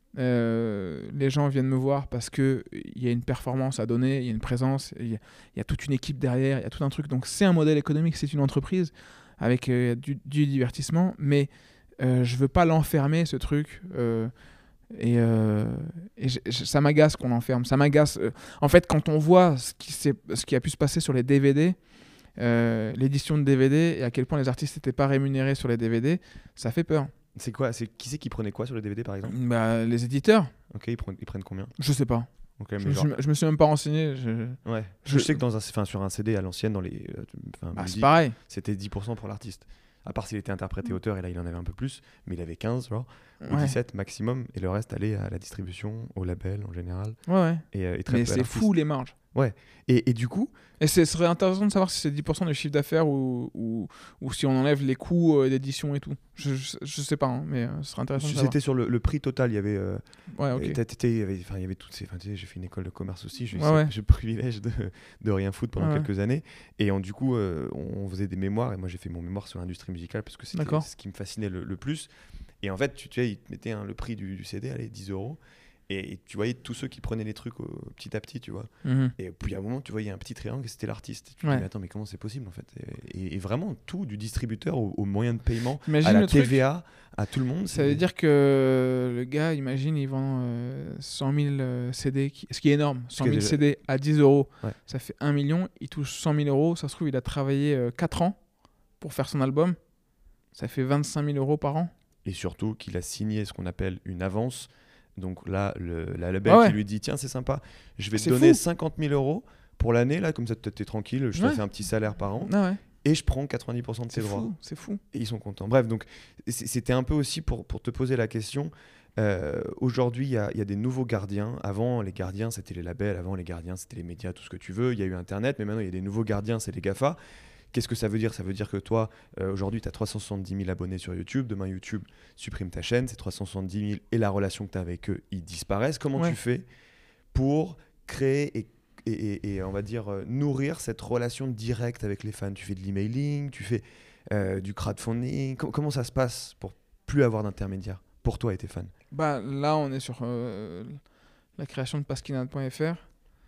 euh, les gens viennent me voir parce qu'il y a une performance à donner, il y a une présence, il y, y a toute une équipe derrière, il y a tout un truc, donc c'est un modèle économique, c'est une entreprise, avec euh, du, du divertissement, mais euh, je veux pas l'enfermer, ce truc. Euh, et euh, et j- j- ça m'agace qu'on l'enferme. Ça m'agace. Euh, en fait, quand on voit ce qui, s'est, ce qui a pu se passer sur les D V D, euh, l'édition de D V D, et à quel point les artistes n'étaient pas rémunérés sur les D V D, ça fait peur. C'est quoi c'est, Qui c'est qui prenait quoi sur les D V D par exemple? Bah, les éditeurs. Ok, ils prennent, ils prennent combien? Je sais pas. Okay, je, mais me genre... suis, je me suis même pas renseigné. Je, ouais. je... je sais que dans un, enfin, sur un C D à l'ancienne, dans les, enfin, bah, musique, c'est pareil. C'était dix pour cent pour l'artiste. À part s'il était interprété auteur, et là il en avait un peu plus, mais il avait quinze, genre, ou Ouais. dix-sept maximum, et le reste allait à la distribution, au label en général. Ouais, ouais. Et, euh, et très mais peu à c'est l'artiste. fou les marges. Ouais. Et, et du coup. Et ce serait intéressant de savoir si c'est dix pour cent du chiffre d'affaires ou, ou, ou si on enlève les coûts euh, d'édition et tout. Je, je, je sais pas, hein, mais euh, ce serait intéressant de savoir. C'était sur le, le prix total, il y avait. Euh, ouais, ok. t'étais- t'étais- il y avait, enfin, il y avait toutes ces. Enfin, tu sais, j'ai fait une école de commerce aussi, j'ai eu Ouais, ce- ouais. j'ai le privilège de, de rien foutre pendant Ouais, ouais. quelques années. Et on, du coup, euh, on faisait des mémoires, et moi j'ai fait mon mémoire sur l'industrie musicale parce que c'était D'accord. ce qui me fascinait le, le plus. Et en fait, tu, tu sais, ils te mettaient hein, le prix du, du C D, allez, dix euros. Et, et tu voyais tous ceux qui prenaient les trucs euh, petit à petit, tu vois. Mhm. Et puis à un moment, tu voyais un petit triangle et c'était l'artiste. Et tu te Ouais. dis, mais attends, mais comment c'est possible en fait? Et, et- et vraiment, tout, du distributeur au, au moyen de paiement, Imagine à la le truc. T V A, à tout le monde. Ça veut dire que le gars, imagine, il vend euh, cent mille euh, C D, qui- ce qui est énorme. cent mille déjà- C D à dix euros, Ouais. ça fait un million. Il touche cent mille euros. Ça se trouve, il a travaillé euh, quatre ans pour faire son album. Ça fait vingt-cinq mille euros par an. Et surtout qu'il a signé ce qu'on appelle une avance. Donc là, le, la label Ah ouais. qui lui dit, tiens, c'est sympa, je vais te C'est donner fou. cinquante mille euros pour l'année, là, comme ça t'es tranquille, je te Ouais. fais un petit salaire par an, Ah ouais. et je prends quatre-vingt-dix pour cent de tes C'est droits. fou, c'est fou. Et ils sont contents. Bref, donc c- c'était un peu aussi pour, pour te poser la question. Euh, aujourd'hui, il y a, il y a des nouveaux gardiens. Avant, les gardiens, c'était les labels. Avant, les gardiens, c'était les médias, tout ce que tu veux. Il y a eu Internet, mais maintenant, il y a des nouveaux gardiens, c'est les GAFA. Qu'est-ce que ça veut dire? Ça veut dire que toi, euh, aujourd'hui, tu as trois cent soixante-dix mille abonnés sur YouTube. Demain, YouTube supprime ta chaîne. Ces trois cent soixante-dix mille et la relation que tu as avec eux, ils disparaissent. Comment Ouais. tu fais pour créer et, et, et- et, on va dire, euh, nourrir cette relation directe avec les fans? Tu fais de l'emailing, tu fais euh, du crowdfunding. Com- comment ça se passe pour plus avoir d'intermédiaire pour toi et tes fans? Bah, là, on est sur euh, la création de pasquinade point f r.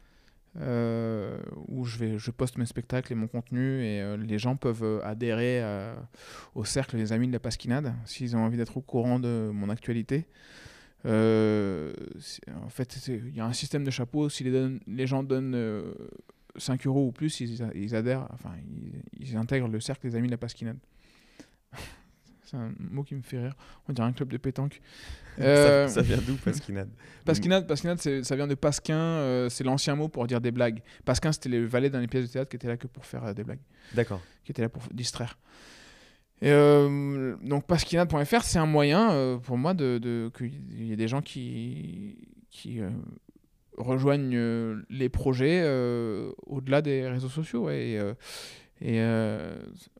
Euh, où je, vais, je poste mes spectacles et mon contenu et euh, les gens peuvent euh, adhérer euh, au cercle des amis de la Pasquinade s'ils ont envie d'être au courant de mon actualité. Euh, c'est- en fait, il y a un système de chapeau. Si les, donne- les gens donnent euh, cinq euros ou plus, ils, ils adhèrent, enfin, ils, ils intègrent le cercle des amis de la Pasquinade. C'est un mot qui me fait rire. On dirait un club de pétanque. Euh, ça, ça vient d'où, Pasquinade? Pasquinade, Pasquinade c'est- ça vient de Pasquin, euh, c'est l'ancien mot pour dire des blagues. Pasquin, c'était le valet dans les pièces de théâtre qui était là que pour faire euh, des blagues, D'accord. qui était là pour distraire. Et euh, donc pasquinade point f r, c'est un moyen euh, pour moi de, de qu'il y ait des gens qui, qui euh, rejoignent euh, les projets euh, au-delà des réseaux sociaux. Ouais, et euh, et euh,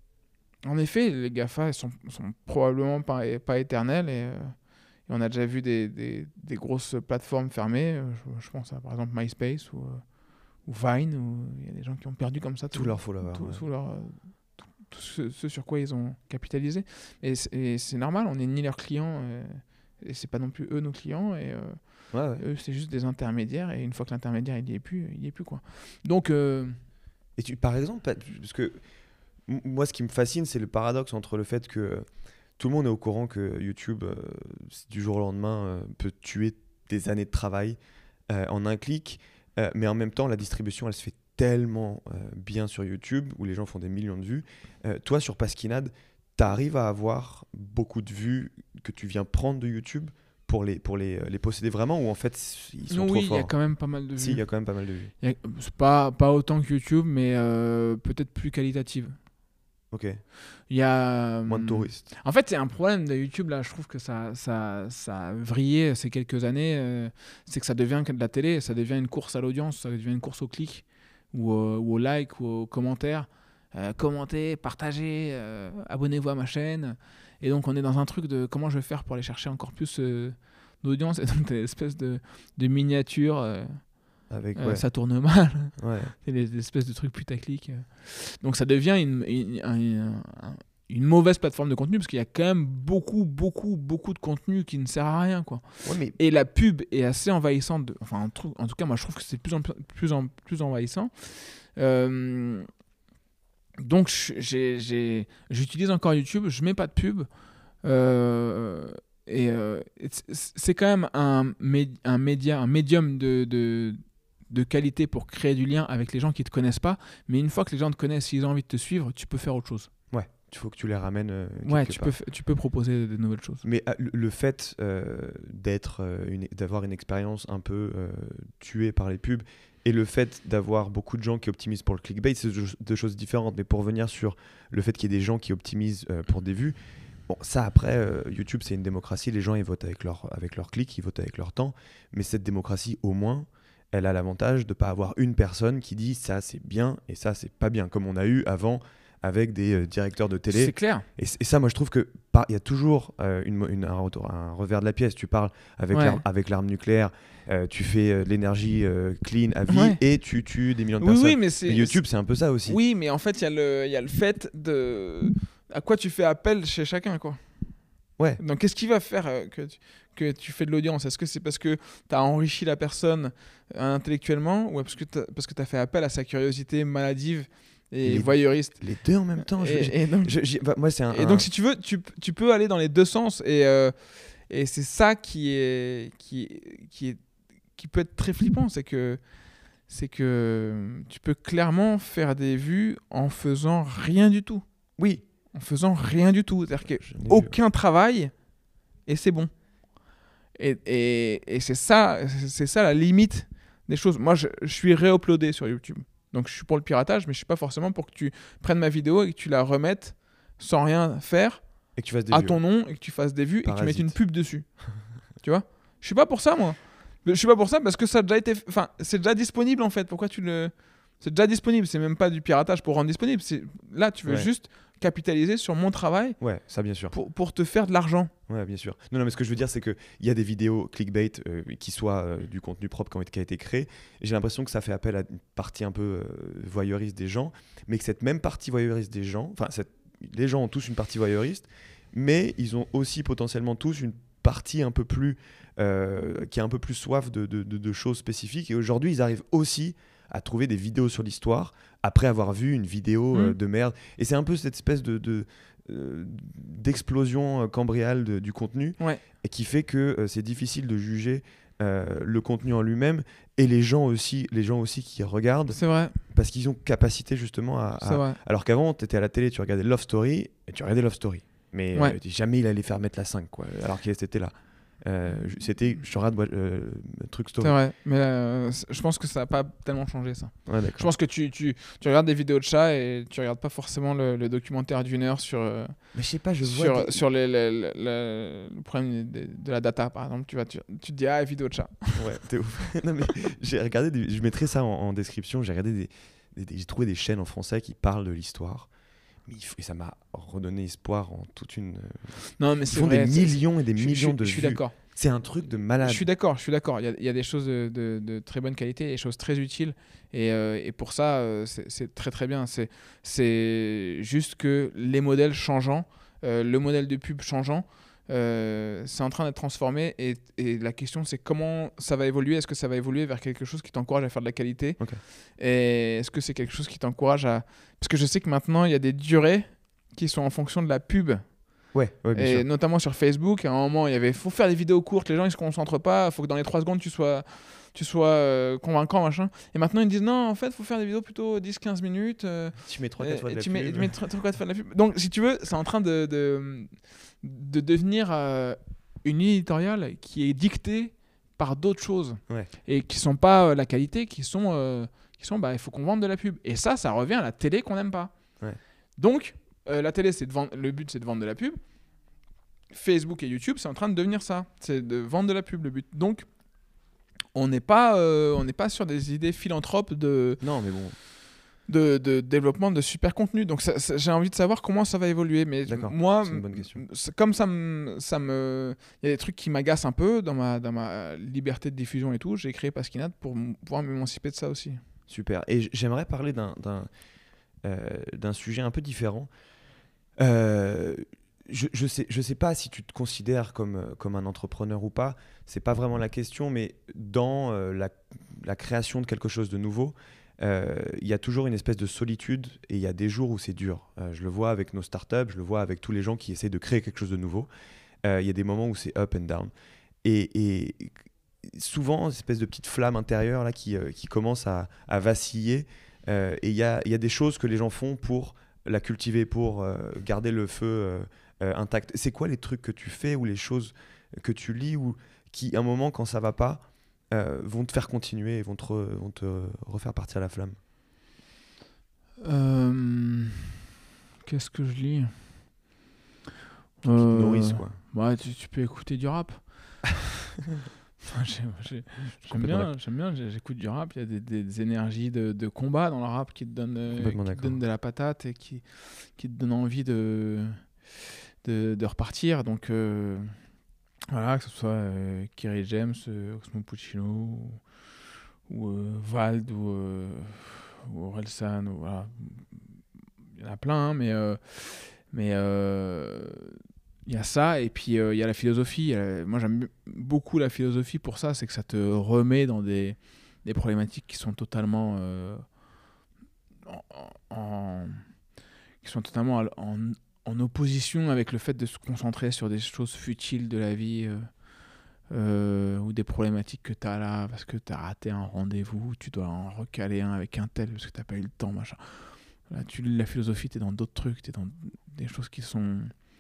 en effet, les GAFA sont, sont probablement pas, pas éternels. Et, euh, et on a déjà vu des, des, des grosses plateformes fermées. Je, je pense à par exemple MySpace ou, ou Vine, où il y a des gens qui ont perdu comme ça tout, tout leur followers. Tout, ouais. tout leur, tout, tout ce, ce sur quoi ils ont capitalisé. Et c'est, et c'est normal, on n'est ni leurs clients. Et, et c'est pas non plus eux nos clients. Et, euh, Ouais, ouais. eux, c'est juste des intermédiaires. Et une fois que l'intermédiaire il y est plus, il y est plus quoi. Donc. Euh, Et tu, par exemple, parce que moi, ce qui me fascine, c'est le paradoxe entre le fait que tout le monde est au courant que YouTube, euh, du jour au lendemain, euh, peut tuer des années de travail euh, en un clic, euh, mais en même temps, la distribution, elle se fait tellement euh, bien sur YouTube, où les gens font des millions de vues. Euh, toi, sur Pasquinade, tu arrives à avoir beaucoup de vues que tu viens prendre de YouTube pour les, pour les, les posséder vraiment, ou en fait, ils sont non, trop oui, forts? il y a quand même pas mal de vues. Si, il y a quand même pas mal de vues. Y a, c'est pas, pas autant que YouTube, mais euh, peut-être plus qualitative. Ok. Il y a... Moins de touristes. En fait, c'est un problème de YouTube, là, je trouve que ça, ça, ça a vrillé ces quelques années. Euh, c'est que ça devient de la télé, ça devient une course à l'audience, ça devient une course au clic, ou, euh, ou au like, ou au commentaire. Euh, commentez, partagez, euh, abonnez-vous à ma chaîne. Et donc, on est dans un truc de comment je vais faire pour aller chercher encore plus euh, d'audience. Et donc, t'as une espèce de, de miniature. Euh, Avec, euh, ouais. ça tourne mal. Ouais. C'est des espèces de trucs putaclic. Donc, ça devient une, une, une, une mauvaise plateforme de contenu parce qu'il y a quand même beaucoup, beaucoup, beaucoup de contenu qui ne sert à rien, quoi. Ouais, mais... Et la pub est assez envahissante. De, enfin, en, tru- en tout cas, moi, je trouve que c'est de plus en plus, en, plus envahissant. Euh, donc, j'ai, j'ai, j'utilise encore YouTube. Je mets pas de pub. Euh, et euh, c'est quand même un, mé- un média, un médium de, de, de qualité pour créer du lien avec les gens qui te connaissent pas. Mais une fois que les gens te connaissent, s'ils ont envie de te suivre, tu peux faire autre chose. Ouais, il faut que tu les ramènes euh, Ouais, quelque tu part. peux, tu peux proposer de nouvelles choses. Mais euh, le, le fait euh, d'être, euh, une, d'avoir une expérience un peu euh, tuée par les pubs et le fait d'avoir beaucoup de gens qui optimisent pour le clickbait, c'est deux, deux choses différentes. Mais pour revenir sur le fait qu'il y ait des gens qui optimisent euh, pour des vues, bon, ça après, euh, YouTube c'est une démocratie, les gens ils votent avec leur, avec leur clic, ils votent avec leur temps. Mais cette démocratie, au moins, elle a l'avantage de ne pas avoir une personne qui dit ça c'est bien et ça c'est pas bien, comme on a eu avant avec des euh, directeurs de télé. C'est clair. Et, et ça, moi, je trouve que par, y a toujours euh, une, une, un, un revers de la pièce. Tu parles avec, ouais. l'arme, avec l'arme nucléaire, euh, tu fais euh, de l'énergie euh, clean à vie ouais. et tu tues des millions de oui, personnes. Oui, mais c'est, et YouTube, c'est un peu ça aussi. Oui, mais en fait, il y, y a le fait de... À quoi tu fais appel chez chacun, quoi. Ouais. Donc, qu'est-ce qui va faire euh, que, tu, que tu fais de l'audience ? Est-ce que c'est parce que tu as enrichi la personne euh, intellectuellement ou parce que tu as fait appel à sa curiosité maladive et les, voyeuriste. Les deux en même temps. Je, et, je, et donc, je, je, bah, moi, c'est un, et un... donc, si tu veux, tu, tu peux aller dans les deux sens. Et, euh, et c'est ça qui, est, qui, qui, est, qui peut être très flippant. C'est que, c'est que tu peux clairement faire des vues en faisant rien du tout. Oui. En faisant rien du tout. C'est-à-dire qu'aucun travail et c'est bon. Et, et, et c'est, ça, c'est ça la limite des choses. Moi, je, je suis réuploadé sur YouTube. Donc, je suis pour le piratage, mais je ne suis pas forcément pour que tu prennes ma vidéo et que tu la remettes sans rien faire et que tu fasses des à vues. ton nom et que tu fasses des vues Parasite. Et que tu mettes une pub dessus. Tu vois ? Je ne suis pas pour ça, moi. Je ne suis pas pour ça parce que ça a déjà été... Enfin, c'est déjà disponible, en fait. Pourquoi tu le... C'est déjà disponible. C'est même pas du piratage pour rendre disponible. C'est... Là, tu veux ouais. juste capitaliser sur mon travail. Ouais, ça, bien sûr. Pour, pour te faire de l'argent. Ouais, bien sûr. Non, non, mais ce que je veux dire, c'est qu'il y a des vidéos clickbait euh, qui soient euh, du contenu propre qui, ont, qui a été créé. Et j'ai l'impression que ça fait appel à une partie un peu euh, voyeuriste des gens, mais que cette même partie voyeuriste des gens, enfin, cette, les gens ont tous une partie voyeuriste, mais ils ont aussi potentiellement tous une partie un peu plus, euh, qui a un peu plus soif de, de, de, de choses spécifiques. Et aujourd'hui, ils arrivent aussi à trouver des vidéos sur l'histoire après avoir vu une vidéo euh, mmh. de merde. Et c'est un peu cette espèce de... de Euh, d'explosion cambriale de, du contenu ouais. et qui fait que euh, c'est difficile de juger euh, le contenu en lui-même et les gens aussi, les gens aussi qui regardent c'est vrai. parce qu'ils ont capacité justement à, à... alors qu'avant tu étais à la télé, tu regardais Love Story et tu regardais Love Story mais ouais. euh, jamais il allait faire mettre la cinq quoi, alors qu'il était là Euh, c'était, je regarde euh, truc story. C'est vrai, mais euh, je pense que ça n'a pas tellement changé ça. Ouais, d'accord. Je pense que tu, tu, tu regardes des vidéos de chats et tu regardes pas forcément le, le documentaire d'une heure sur, euh, Mais je sais pas, je vois. sur, des- sur les, les- les- les- le problème de, de la data par exemple. Tu, vas, tu, tu te dis ah, vidéo de chat. Ouais, t'es ouf. Non, mais j'ai regardé, des- je mettrai ça en, en description. J'ai regardé des, des- des- j'ai trouvé des chaînes en français qui parlent de l'histoire. Mais il faut- et ça m'a redonné espoir en toute une. Non, mais Ils c'est font vrai, des c'est- millions et des je- je- millions je- de Je suis vues. d'accord. C'est un truc de malade. Je suis d'accord, je suis d'accord. Il y a, il y a des choses de, de- de très bonne qualité, des choses très utiles. Et, euh, et pour ça, euh, c'est c'est très très bien. C'est- C'est juste que les modèles changeant, euh, le modèle de pub changeant, euh, c'est en train d'être transformé. Et, et la question, c'est comment ça va évoluer. Est-ce que ça va évoluer vers quelque chose qui t'encourage à faire de la qualité Ok. Et est-ce que c'est quelque chose qui t'encourage à... Parce que je sais que maintenant, il y a des durées qui sont en fonction de la pub. Ouais, ouais, bien Et sûr. notamment sur Facebook, à un moment, il y avait faut faire des vidéos courtes, les gens ils se concentrent pas, faut que dans les trois secondes tu sois, tu sois euh, convaincant, machin. Et maintenant ils disent non, en fait, faut faire des vidéos plutôt dix quinze minutes. euh, Tu mets trois et- quatre fois de et la tu mets, pub. tu mets trois quatre fois de la pub. Donc si tu veux, c'est en train de, de, de devenir euh, une ligne éditoriale qui est dictée par d'autres choses. Ouais. Et qui sont pas euh, la qualité, qui sont, euh, qui sont bah, il faut qu'on vende de la pub. Et ça, ça revient à la télé qu'on n'aime pas. Ouais. Donc, euh, la télé, c'est de vendre, le but c'est de vendre de la pub. Facebook et YouTube, c'est en train de devenir ça. C'est de vendre de la pub, le but. Donc, on n'est pas, euh, on n'est pas sur des idées philanthropes de, Non, mais bon. de, de développement de super contenu. Donc, ça- ça- j'ai envie de savoir comment ça va évoluer. Mais D'accord, moi, c'est une bonne question. c'est- comme ça me, ça me, il y a des trucs qui m'agacent un peu dans ma, dans ma liberté de diffusion et tout. J'ai créé Pasquinade pour m- pouvoir m'émanciper de ça aussi. Super. Et j- j'aimerais parler d'un d'un euh, d'un sujet un peu différent. Euh, je, je sais je sais pas si tu te considères comme euh, comme un entrepreneur ou pas. C'est pas vraiment la question, mais dans euh, la, la création de quelque chose de nouveau, euh, il y a toujours une espèce de solitude et il y a des jours où c'est dur. Euh, je le vois avec nos startups, je le vois avec tous les gens qui essaient de créer quelque chose de nouveau. Euh, Il y a des moments où c'est up and down. Et, et souvent, une espèce de petite flamme intérieure là, qui, euh, qui commence à, à vaciller. Euh, et il y a, il y a des choses que les gens font pour la cultiver, pour euh, garder le feu euh, euh, intact. C'est quoi les trucs que tu fais ou les choses que tu lis ou qui, à un moment, quand ça va pas, euh, vont te faire continuer et vont te, re- vont te refaire partir la flamme? Euh, Qu'est-ce que je lis Qui te nourrissent, quoi. Ouais, tu, tu peux écouter du rap. J'ai- j'ai- J'aime Complètement bien, j'aime bien, j'ai- j'écoute du rap. Il y a des, des- des énergies de, de combat dans le rap qui te donnent, euh, Complètement qui te d'accord. donnent de la patate et qui, qui te donnent envie de, de, de repartir. Donc euh, voilà, que ce soit euh, Kerry James, euh, Osmo Puccino ou, ou, euh, Vald ou, euh, ou Orelsan. Ou, voilà. Il y en a plein, hein, mais euh, mais euh, il y a ça, et puis euh, il y a la philosophie. Euh, moi, j'aime beaucoup la philosophie pour ça, c'est que ça te remet dans des, des problématiques qui sont totalement euh, en, en- qui sont totalement en, en- en opposition avec le fait de se concentrer sur des choses futiles de la vie euh, euh, ou des problématiques que tu as là parce que tu as raté un rendez-vous, tu dois en recaler un avec un tel parce que tu n'as pas eu le temps, machin. Là, tu lis la philosophie, tu es dans d'autres trucs, tu es dans des choses qui sont...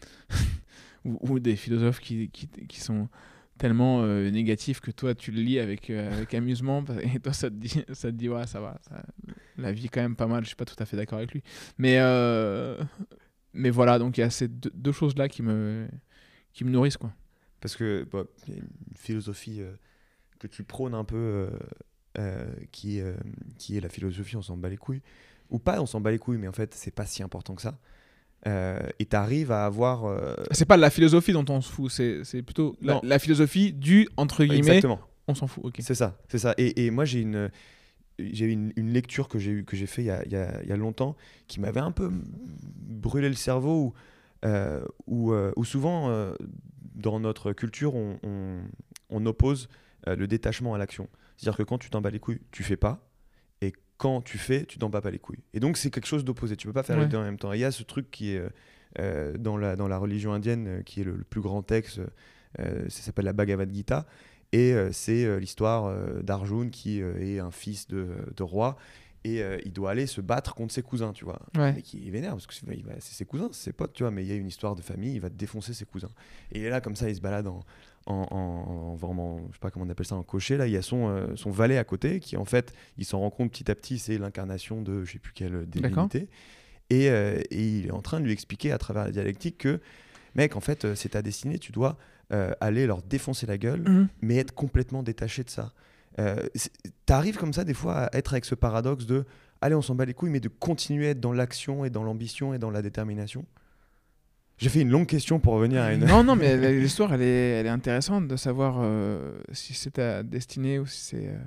ou, ou des philosophes qui, qui, qui sont tellement euh, négatifs que toi, tu le lis avec, euh, avec amusement, et toi, ça te dit, ça te dit ouais, ça va, ça- la vie est quand même pas mal, je suis pas tout à fait d'accord avec lui. Mais, euh, mais voilà, donc il y a ces deux, deux choses-là qui me, qui me nourrissent, quoi. Parce que bah, y a une philosophie euh, que tu prônes un peu, euh, euh, qui, euh, qui est la philosophie on s'en bat les couilles. Ou pas, on s'en bat les couilles, mais en fait, c'est pas si important que ça. Euh, et tu arrives à avoir. euh, C'est pas la philosophie dont on se fout, c'est, c'est plutôt la, Non. la philosophie du, entre guillemets, Exactement. on s'en fout, ok. C'est ça, c'est ça. Et, et moi, j'ai une, j'ai une, une lecture que j'ai eu, que j'ai fait il y a, il y a, il y a longtemps, qui m'avait un peu brûlé le cerveau, où, euh, où, euh, où souvent, euh, dans notre culture, on, on, on oppose euh, le détachement à l'action. C'est-à-dire que quand tu t'en bats les couilles, tu fais pas. Et quand tu fais, tu t'en bats pas les couilles. Et donc, c'est quelque chose d'opposé. Tu peux pas faire Ouais. les deux en même temps. Et il y a ce truc qui est euh, euh, dans, la, dans la religion indienne, euh, qui est le, le plus grand texte, euh, ça s'appelle la Bhagavad Gita. Et euh, c'est euh, l'histoire euh, d'Arjun qui euh, est un fils de, de roi. Et euh, il doit aller se battre contre ses cousins, tu vois. Ouais. Et qui est vénère, parce que c'est, il va- c'est ses cousins, c'est ses potes, tu vois. Mais il y a une histoire de famille, il va défoncer ses cousins. Et il est là, comme ça, il se balade en, en, en, en vraiment, je sais pas comment on appelle ça, en cocher, là, il y a son, euh, son valet à côté qui, en fait, il s'en rend compte petit à petit, c'est l'incarnation de je sais plus quelle divinité. Et, euh, et il est en train de lui expliquer à travers la dialectique que, mec, en fait, euh, c'est ta destinée, tu dois euh, aller leur défoncer la gueule, mmh. mais être complètement détaché de ça. Euh, T'arrives comme ça, des fois, à être avec ce paradoxe de allez, on s'en bat les couilles, mais de continuer à être dans l'action et dans l'ambition et dans la détermination. J'ai fait une longue question pour revenir à une... Non, non, mais l'histoire, elle est, elle est intéressante de savoir euh, si c'est ta destinée ou si c'est... Euh...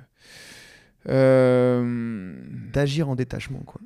Euh... D'agir en détachement, quoi.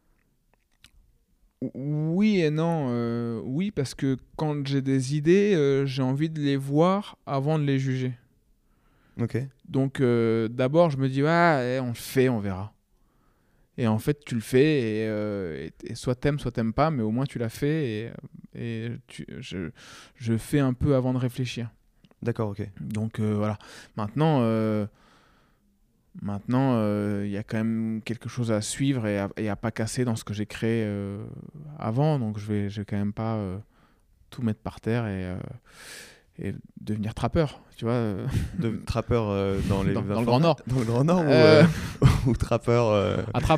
Oui et non. Euh, oui, parce que quand j'ai des idées, euh, j'ai envie de les voir avant de les juger. Ok. Donc, euh, d'abord, je me dis, ah, eh, on le fait, on verra. Et en fait, tu le fais, et, euh, et, et soit t'aimes, soit t'aimes pas, mais au moins tu l'as fait, et, et tu, je, je fais un peu avant de réfléchir. D'accord, ok. Donc euh, voilà. Maintenant, euh, maintenant, il euh, y a quand même quelque chose à suivre et à, et à pas casser dans ce que j'ai créé euh, avant. Donc je vais, je vais quand même pas euh, tout mettre par terre et, euh, et devenir trappeur, tu vois. De trappeur euh, dans les dans, dans le Grand Nord. Dans le Grand Nord euh... ou, euh, ou trappeur euh... Attrape.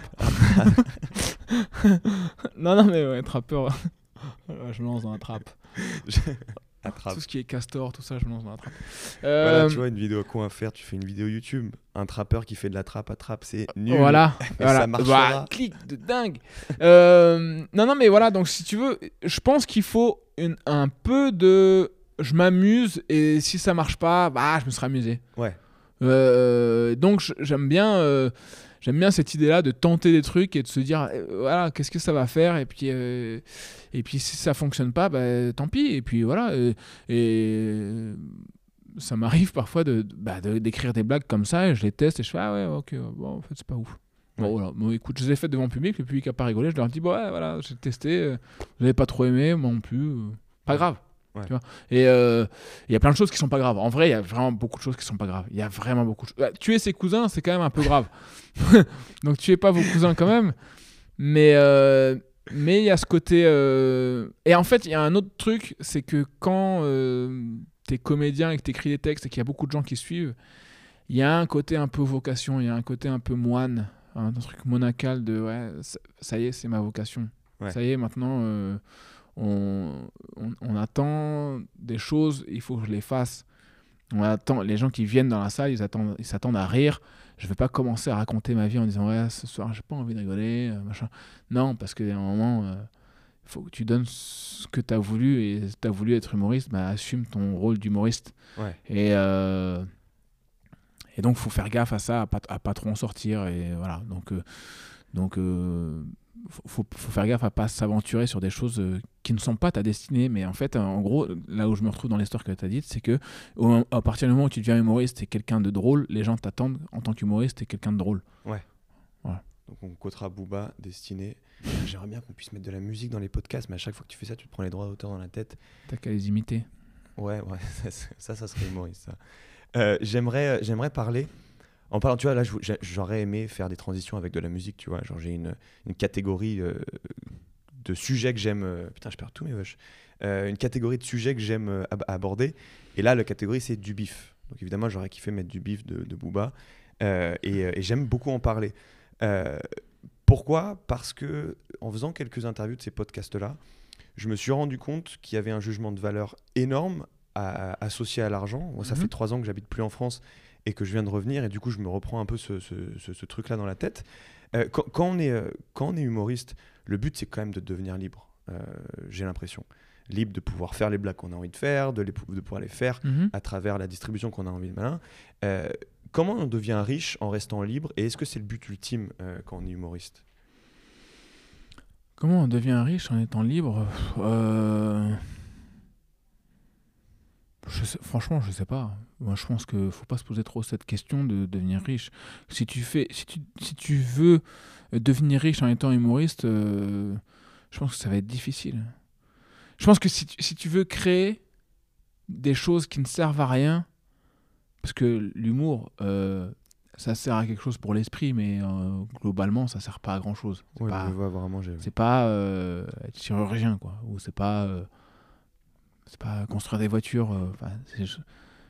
non non mais ouais, trappeur. Je me lance dans la trappe. Je... Attrape. Tout ce qui est castor, tout ça, je me lance dans la trappe. Euh... Voilà, tu vois, une vidéo quoi à faire, tu fais une vidéo YouTube, un trappeur qui fait de la trappe à trappe, c'est nul. Voilà, et voilà. ça marchera. Bah, clic de dingue. euh, non, non, mais voilà, donc si tu veux, je pense qu'il faut une, un peu de... Je m'amuse et si ça marche pas, bah, je me serai amusé. Ouais. Euh, donc j'aime bien... Euh, J'aime bien cette idée-là de tenter des trucs et de se dire, euh, voilà, qu'est-ce que ça va faire, et puis, euh, et puis si ça fonctionne pas, bah, tant pis. Et puis voilà. Et, et ça m'arrive parfois de, bah, de, d'écrire des blagues comme ça, et je les teste et je fais, ah ouais, ok, bon, en fait, c'est pas ouf. Bon, ouais. Voilà. Bon, écoute, je les ai faites devant le public, le public a pas rigolé, je leur dis, bon, ouais, voilà, j'ai testé, euh, vous n'avez pas trop aimé, moi non plus, euh, pas grave. Ouais. Tu vois, et il euh, y a plein de choses qui sont pas graves. En vrai, il y a vraiment beaucoup de choses qui sont pas graves. Il y a vraiment beaucoup de choses. Bah, tuer ses cousins, c'est quand même un peu grave. Donc tuez pas vos cousins quand même. Mais euh, mais il y a ce côté. Euh... Et en fait, il y a un autre truc, c'est que quand euh, t'es comédien et que t'écris des textes et qu'il y a beaucoup de gens qui suivent, il y a un côté un peu vocation, il y a un côté un peu moine, un truc monacal de ouais, ça, ça y est, c'est ma vocation. Ouais. Ça y est, maintenant. Euh, On, on, on attend des choses, il faut que je les fasse. On attend, les gens qui viennent dans la salle, ils, attendent, ils s'attendent à rire. Je ne vais pas commencer à raconter ma vie en disant ouais, ce soir, j'ai pas envie de rigoler. Machin. Non, parce qu'à un moment, il euh, faut que tu donnes ce que tu as voulu. Et si tu as voulu être humoriste, bah, assume ton rôle d'humoriste. Ouais. Et, euh, et donc, il faut faire gaffe à ça, à ne pas, à pas trop en sortir. Et voilà. Donc, euh, donc euh, faut, faut faire gaffe à pas s'aventurer sur des choses euh, qui ne sont pas ta destinée. Mais en fait, en gros, là où je me retrouve dans l'histoire que tu as dite, c'est que au, à partir du moment où tu deviens humoriste et quelqu'un de drôle, les gens t'attendent en tant qu'humoriste et quelqu'un de drôle. Ouais. Voilà. Donc on quotera Booba, Destiné. J'aimerais bien qu'on puisse mettre de la musique dans les podcasts, mais à chaque fois que tu fais ça, tu te prends les droits d'auteur dans la tête. T'as qu'à les imiter. Ouais, ouais, ça, ça, ça serait humoriste, ça. Euh, j'aimerais, j'aimerais parler... En parlant, tu vois, là, j'aurais aimé faire des transitions avec de la musique, tu vois. Genre, j'ai une, une catégorie euh, de sujets que j'aime... Euh, putain, je perds tous mes vaches. Euh, une catégorie de sujets que j'aime euh, ab- aborder. Et là, la catégorie, c'est du bif. Donc, évidemment, j'aurais kiffé mettre du bif de, de Booba. Euh, et, et j'aime beaucoup en parler. Euh, pourquoi ? Parce que, en faisant quelques interviews de ces podcasts-là, je me suis rendu compte qu'il y avait un jugement de valeur énorme à, à, associé à l'argent. Moi, ça mm-hmm. fait trois ans que j'habite plus en France et que je viens de revenir, et du coup je me reprends un peu ce, ce, ce, ce truc là dans la tête. Euh, quand, quand, on est, euh, quand on est humoriste, le but c'est quand même de devenir libre, euh, j'ai l'impression. Libre de pouvoir faire les blagues qu'on a envie de faire, de, les, de pouvoir les faire mm-hmm. à travers la distribution qu'on a envie de malin. Euh, comment on devient riche en restant libre, et est-ce que c'est le but ultime euh, quand on est humoriste ? Comment on devient riche en étant libre ? euh... Je sais, franchement, je sais pas. Moi, je pense qu'il faut pas se poser trop cette question de devenir riche. Si tu fais, si tu, si tu veux devenir riche en étant humoriste, euh, je pense que ça va être difficile. Je pense que si tu, si tu veux créer des choses qui ne servent à rien, parce que l'humour, euh, ça sert à quelque chose pour l'esprit, mais euh, globalement, ça sert pas à grand chose. C'est ouais, pas, je vois vraiment, j'ai... c'est pas euh, être chirurgien, quoi, ou c'est pas. Euh, C'est pas construire des voitures. Euh, c'est,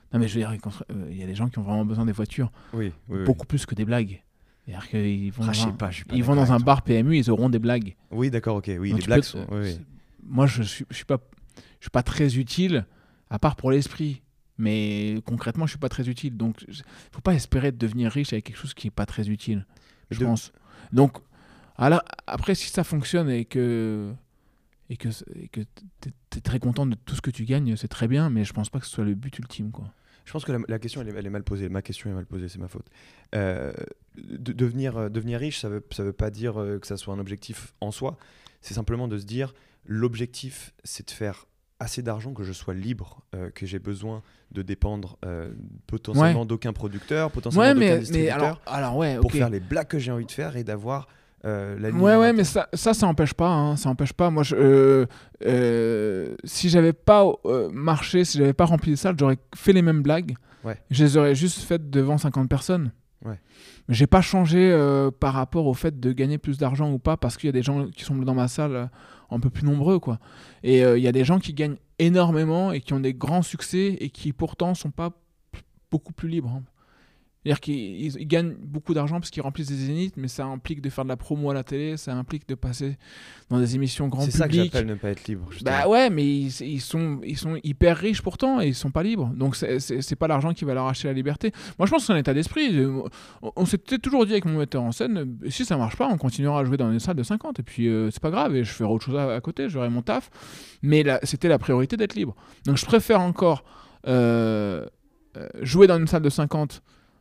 Non, mais je veux dire, il euh, y a des gens qui ont vraiment besoin des voitures. Oui, oui, beaucoup oui. plus que des blagues. C'est-à-dire qu'ils vont, Ah, dans, je sais un, pas, je suis pas ils vont dans un bar P M U, ils auront des blagues. Oui, d'accord, ok. Oui, Donc les tu blagues peux- sont. Oui, oui. Moi, je suis, je suis pas, je suis pas très utile, à part pour l'esprit. Mais concrètement, je suis pas très utile. Donc, il faut pas espérer de devenir riche avec quelque chose qui est pas très utile, je De- pense. Donc, alors, après, si ça fonctionne et que et que et que t'es, t'es très content de tout ce que tu gagnes, c'est très bien. Mais je pense pas que ce soit le but ultime, quoi. Je pense que la, la question, elle est, elle est mal posée. Ma question est mal posée, c'est ma faute. Euh, de, devenir, euh, devenir riche, ça veut, ça veut pas dire euh, que ça soit un objectif en soi. C'est simplement de se dire, l'objectif, c'est de faire assez d'argent que je sois libre, euh, que j'ai besoin de dépendre euh, potentiellement Ouais. d'aucun producteur, potentiellement Ouais, d'aucun mais, mais distributeur, alors, alors ouais, pour ok. faire les blagues que j'ai envie de faire et d'avoir euh, la ligne Ouais, à ouais, l'intérieur. mais ça, ça, ça empêche pas. Hein, ça empêche pas. Moi, je, euh, euh, si j'avais pas euh, marché, si j'avais pas rempli les salles, j'aurais fait les mêmes blagues. Ouais. Je les aurais juste faites devant cinquante personnes. Ouais. Mais j'ai pas changé euh, par rapport au fait de gagner plus d'argent ou pas, parce qu'il y a des gens qui sont dans ma salle euh, un peu plus nombreux, quoi. Et euh, il y a des gens qui gagnent énormément et qui ont des grands succès et qui pourtant sont pas p- beaucoup plus libres. Hein. C'est-à-dire qu'ils ils- ils gagnent beaucoup d'argent parce qu'ils remplissent des zéniths, mais ça implique de faire de la promo à la télé, ça implique de passer dans des émissions grand C'est ça que public. j'appelle ne pas être libre. justement. Bah ouais, mais ils, ils sont, ils sont hyper riches pourtant et ils sont pas libres. Donc c'est, c'est, c'est pas l'argent qui va leur acheter la liberté. Moi je pense que c'est un état d'esprit. Euh, On, on s'était toujours dit avec mon metteur en scène, euh, si ça marche pas, on continuera à jouer dans une salle de cinquante et puis euh, c'est pas grave et je ferai autre chose à, à côté, j'aurai mon taf. Mais là, c'était la priorité d'être libre. Donc je préfère encore euh, euh, jouer dans une salle de cinquante,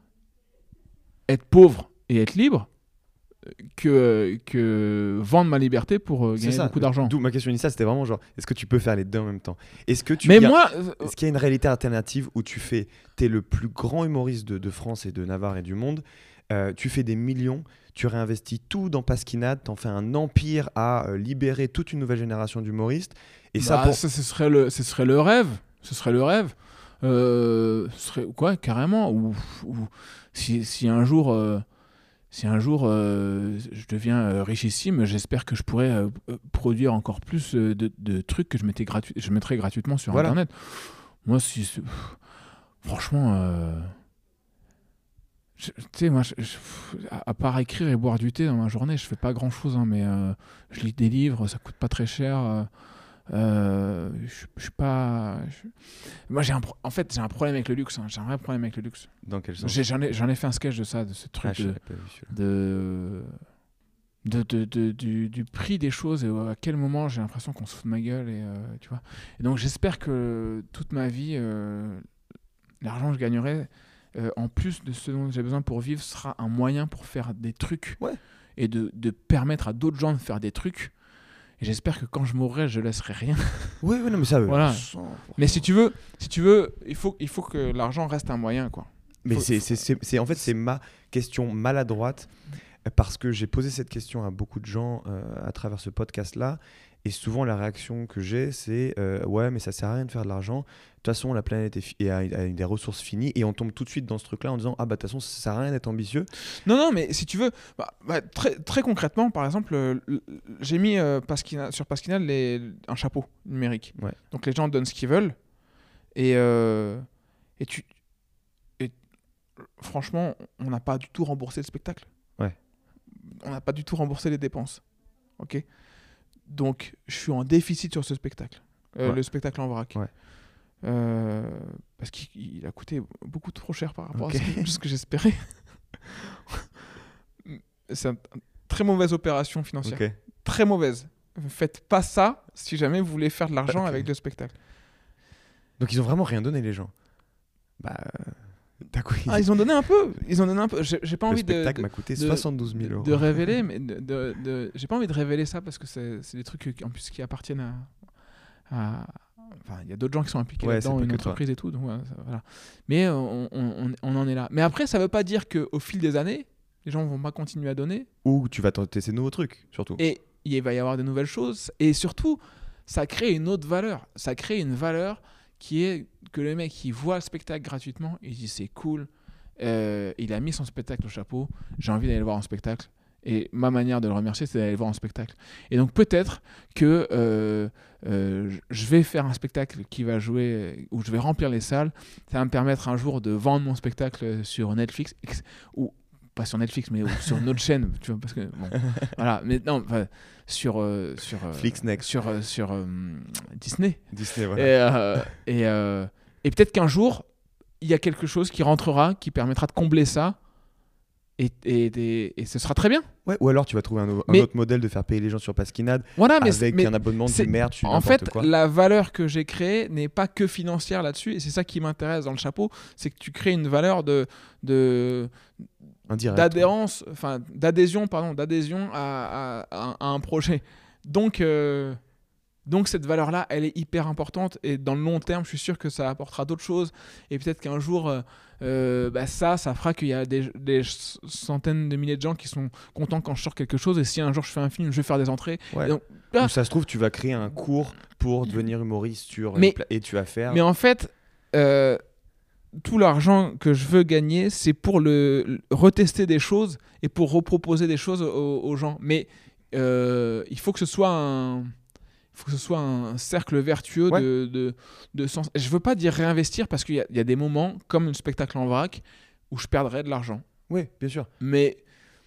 être pauvre et être libre, que, que vendre ma liberté pour euh, C'est gagner ça. beaucoup d'argent. D'où ma question initiale, c'était vraiment genre, est-ce que tu peux faire les deux en même temps? Est-ce que tu Mais il y a- moi, euh, Est-ce qu'il y a une réalité alternative où tu fais, t'es le plus grand humoriste de, de France et de Navarre et du monde, euh, tu fais des millions, tu réinvestis tout dans Pasquinade, t'en fais un empire à euh, libérer toute une nouvelle génération d'humoristes, et ça bah, pour... ça, ce serait le, ce serait le rêve. Ce serait le rêve. Euh, ce serait quoi, carrément. Ou, ou si, si un jour, euh, si un jour euh, je deviens euh, richissime, j'espère que je pourrais euh, euh, produire encore plus euh, de, de trucs que je, mettais gratu- je mettrais gratuitement sur Voilà. Internet. Moi, si, c'est- pff, franchement, euh, je- tu sais, moi, je- je- à, à part écrire et boire du thé dans ma journée, je fais pas grand-chose, hein, mais euh, je lis des livres, ça coûte pas très cher. euh, Euh, je, je suis pas. je- Moi, j'ai un pro- en fait, j'ai un problème avec le luxe. hein. J'ai un vrai problème avec le luxe. Dans quel sens? J'ai- J'en ai, j'en ai fait un sketch de ça, de ce Ah, truc je de, l'avais pas vu, celui-là. de, de, de- de- du, du prix des choses et à quel moment j'ai l'impression qu'on se fout de ma gueule et euh, tu vois. Et donc, j'espère que toute ma vie, euh, l'argent que je gagnerai, euh, en plus de ce dont j'ai besoin pour vivre, sera un moyen pour faire des trucs Ouais. et de, de permettre à d'autres gens de faire des trucs. Et j'espère que quand je mourrai, je laisserai rien. Oui, oui, non, mais ça... euh, Voilà. cent pour cent. Mais si tu veux, si tu veux, il faut, il faut que l'argent reste un moyen, quoi. Mais Faut- c'est, faut- c'est, c'est, c'est- en fait, c'est ma question maladroite euh, parce que j'ai posé cette question à beaucoup de gens euh, à travers ce podcast-là. Et souvent, la réaction que j'ai, c'est euh, ouais, mais ça sert à rien de faire de l'argent. De toute façon, la planète est fi- est à- a des ressources finies. Et on tombe tout de suite dans ce truc-là en disant ah, bah, de toute façon, ça sert à rien d'être ambitieux. Non, non, mais si tu veux, bah, bah, très, très concrètement, par exemple, euh, l- j'ai mis euh, Pasquina- sur Pasquinade les, un chapeau numérique. Ouais. Donc les gens donnent ce qu'ils veulent. Et, euh, et tu. Et, franchement, on n'a pas du tout remboursé le spectacle. Ouais. On n'a pas du tout remboursé les dépenses. Ok. Donc, je suis en déficit sur ce spectacle. Euh, Ouais. Le spectacle en vrac. Ouais. Euh, parce qu'il il a coûté beaucoup trop cher par rapport Ok. à ce que, ce que j'espérais. C'est une très mauvaise opération financière. Ok. Très mauvaise. Faites pas ça si jamais vous voulez faire de l'argent Ok. avec le spectacle. Donc, ils ont vraiment rien donné, les gens. Bah, euh, t'as quoi Ah, ils ont donné un peu. Ils ont donné un peu. J'ai j'ai pas Le envie de, spectacle de, m'a coûté de- soixante-douze mille euros. de révéler, mais de, de, de- j'ai pas envie de révéler ça parce que c'est c'est des trucs qui- en plus qui appartiennent à. à- Enfin, il y a d'autres gens qui sont impliqués Ouais, là-dedans, c'est pas une que toi. entreprise et tout. Donc, ouais, ça- voilà. Mais euh, on, on, on- on en est là. Mais après, ça veut pas dire qu'au fil des années, les gens vont pas continuer à donner. Ou tu vas tenter ces nouveaux trucs, surtout. Et il va y avoir de nouvelles choses. Et surtout, ça crée une autre valeur. Ça crée une valeur qui est que le mec qui voit le spectacle gratuitement, il dit c'est cool. Euh, il a mis son spectacle au chapeau. J'ai envie d'aller le voir en spectacle. Et ma manière de le remercier, c'est d'aller le voir en spectacle. Et donc peut-être que euh, euh, je vais faire un spectacle qui va jouer, où je vais remplir les salles. Ça va me permettre un jour de vendre mon spectacle sur Netflix, ou pas sur Netflix, mais sur une autre chaîne, tu vois, parce que bon, voilà, mais non, sur euh, sur euh, Flixnext. sur euh, sur euh, Disney. Disney, voilà. Et euh, et, euh, et peut-être qu'un jour il y a quelque chose qui rentrera, qui permettra de combler ça. Et, et, et, et ce sera très bien. Ouais, ou alors tu vas trouver un, un mais, autre modèle de faire payer les gens sur Pasquinade voilà, mais avec mais un abonnement du merch. En fait, quoi. La valeur que j'ai créée n'est pas que financière là-dessus, et c'est ça qui m'intéresse dans le chapeau, c'est que tu crées une valeur de, de Indirect, d'adhérence, ouais. enfin d'adhésion, pardon, d'adhésion à, à, à un projet. Donc euh, Donc cette valeur-là, elle est hyper importante, et dans le long terme, je suis sûr que ça apportera d'autres choses, et peut-être qu'un jour, euh, euh, bah ça, ça fera qu'il y a des, des centaines de milliers de gens qui sont contents quand je sors quelque chose, et si un jour je fais un film, je vais faire des entrées. Ouais. Donc, ah, Ou ça se trouve, tu vas créer un cours pour devenir humoriste sur mais, pla- et tu vas faire... Mais en fait, euh, tout l'argent que je veux gagner, c'est pour le, le retester des choses et pour reproposer des choses aux, aux gens. Mais euh, il faut que ce soit un... Il faut que ce soit un cercle vertueux ouais. de, de, de sens. Je ne veux pas dire réinvestir, parce qu'il y a, il y a des moments, comme un spectacle en vrac, où je perdrai de l'argent. Oui, bien sûr. Mais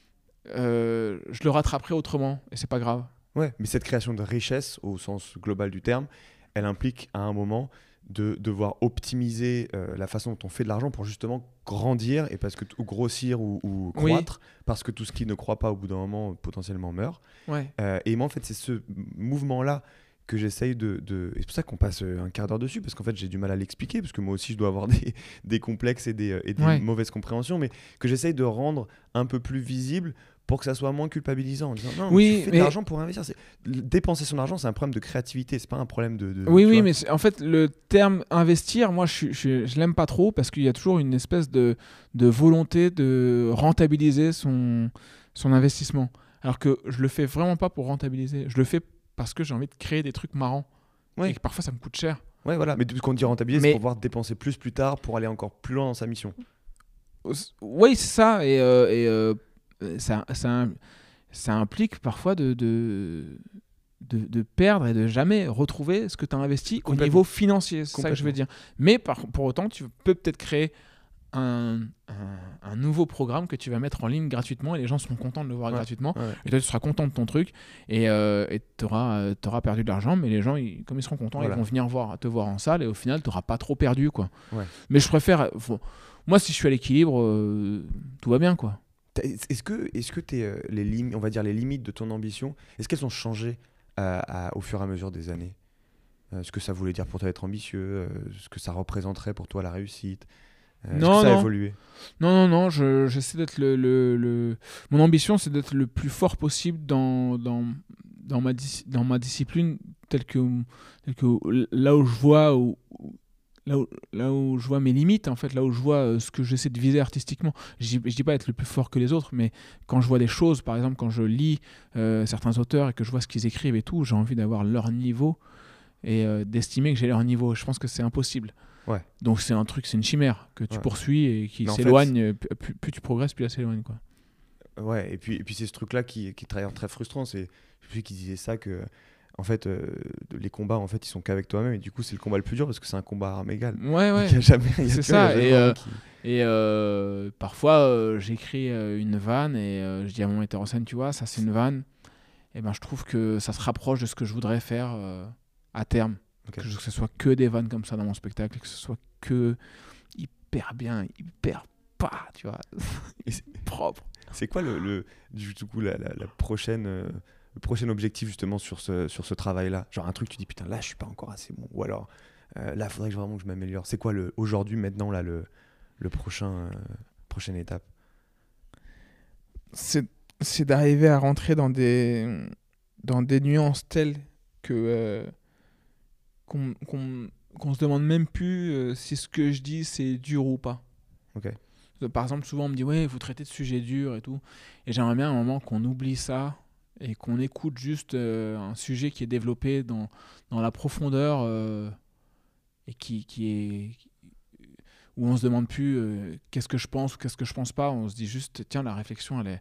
euh, je le rattraperai autrement, et ce n'est pas grave. Ouais, mais cette création de richesse, au sens global du terme, elle implique à un moment de devoir optimiser euh, la façon dont on fait de l'argent pour justement grandir, et parce que t- ou grossir ou, ou croître, oui. parce que tout ce qui ne croît pas au bout d'un moment potentiellement meurt. Ouais. Euh, et moi en fait c'est ce mouvement-là que j'essaye de, de... Et c'est pour ça qu'on passe un quart d'heure dessus, parce qu'en fait j'ai du mal à l'expliquer, parce que moi aussi je dois avoir des, des complexes et des, et des ouais. mauvaises compréhensions, mais que j'essaye de rendre un peu plus visible pour que ça soit moins culpabilisant, en disant non, oui, tu fais mais... de l'argent pour investir. C'est... Dépenser son argent, c'est un problème de créativité, c'est pas un problème de. de oui, oui, vois. mais c'est... en fait, le terme investir, moi, je, je, je l'aime pas trop, parce qu'il y a toujours une espèce de, de volonté de rentabiliser son, son investissement. Alors que je le fais vraiment pas pour rentabiliser. Je le fais parce que j'ai envie de créer des trucs marrants. Oui. Et que parfois, ça me coûte cher. Ouais, voilà. Mais ce qu'on dit rentabiliser, mais... c'est pour pouvoir dépenser plus plus tard pour aller encore plus loin dans sa mission. Oui, c'est ça. Et. Euh, et euh, Ça, ça, ça implique parfois de, de, de, de perdre et de jamais retrouver ce que tu as investi au niveau financier, c'est ça que je veux dire. Mais par, pour autant, tu peux peut-être créer un, un, un nouveau programme que tu vas mettre en ligne gratuitement, et les gens seront contents de le voir ouais, gratuitement. Ouais. Et toi, tu seras content de ton truc, et euh, tu auras euh, perdu de l'argent, mais les gens, ils, comme ils seront contents, voilà. ils vont venir voir, te voir en salle, et au final, tu n'auras pas trop perdu, quoi. Ouais. Mais je préfère... Faut, moi, si je suis à l'équilibre, euh, tout va bien, quoi. Est-ce que, est-ce que t'es, euh, les lim- on va dire les limites de ton ambition, est-ce qu'elles ont changé euh, à, au fur et à mesure des années euh, Ce que ça voulait dire pour toi être ambitieux, euh, ce que ça représenterait pour toi la réussite, euh, non, est-ce que ça non. a évolué ? Non, non, non, je, j'essaie d'être le, le, le... Mon ambition, c'est d'être le plus fort possible dans, dans, dans, ma, dis- dans ma discipline, telle que, telle que là où je vois... Où, Là où, là où je vois mes limites, en fait, là où je vois euh, ce que j'essaie de viser artistiquement. Je ne dis pas être le plus fort que les autres, mais quand je vois des choses, par exemple, quand je lis euh, certains auteurs et que je vois ce qu'ils écrivent et tout, j'ai envie d'avoir leur niveau et euh, d'estimer que j'ai leur niveau. Je pense que c'est impossible. Ouais. Donc c'est un truc, c'est une chimère que tu ouais. poursuis et qui mais s'éloigne. Fait... Plus, plus tu progresses, plus elle s'éloigne, quoi. Ouais, et puis, et puis c'est ce truc-là qui, qui est très, très frustrant. C'est celui qui disait ça que... En fait, euh, les combats, en fait, ils sont qu'avec toi-même, et du coup, c'est le combat le plus dur parce que c'est un combat à armes égales. Ouais, ouais. Il y a jamais, il y a c'est ça. Jamais et euh, qui... et euh, parfois, euh, j'écris euh, une vanne et euh, je dis à mon metteur en scène, tu vois, ça c'est une vanne. Et ben, je trouve que ça se rapproche de ce que je voudrais faire euh, à terme. Okay. Que, je, que ce soit que des vannes comme ça dans mon spectacle, que ce soit que hyper bien, hyper pas, tu vois, et c'est propre. C'est quoi le, le du coup la, la, la prochaine euh... le prochain objectif justement sur ce, sur ce travail-là? Genre un truc, tu dis putain, là je suis pas encore assez bon, ou alors euh, là il faudrait que vraiment que je m'améliore. C'est quoi le, aujourd'hui, maintenant, là, le, le prochain, euh, prochaine étape? C'est, c'est d'arriver à rentrer dans des, dans des nuances telles que, euh, qu'on, qu'on, qu'on se demande même plus euh, si ce que je dis c'est dur ou pas. Ok. Par exemple, souvent on me dit ouais, vous traitez de sujets durs et tout, et j'aimerais bien à un moment qu'on oublie ça et qu'on écoute juste euh, un sujet qui est développé dans, dans la profondeur euh, et qui, qui est où on se demande plus euh, qu'est-ce que je pense ou qu'est-ce que je pense pas, on se dit juste tiens, la réflexion elle est,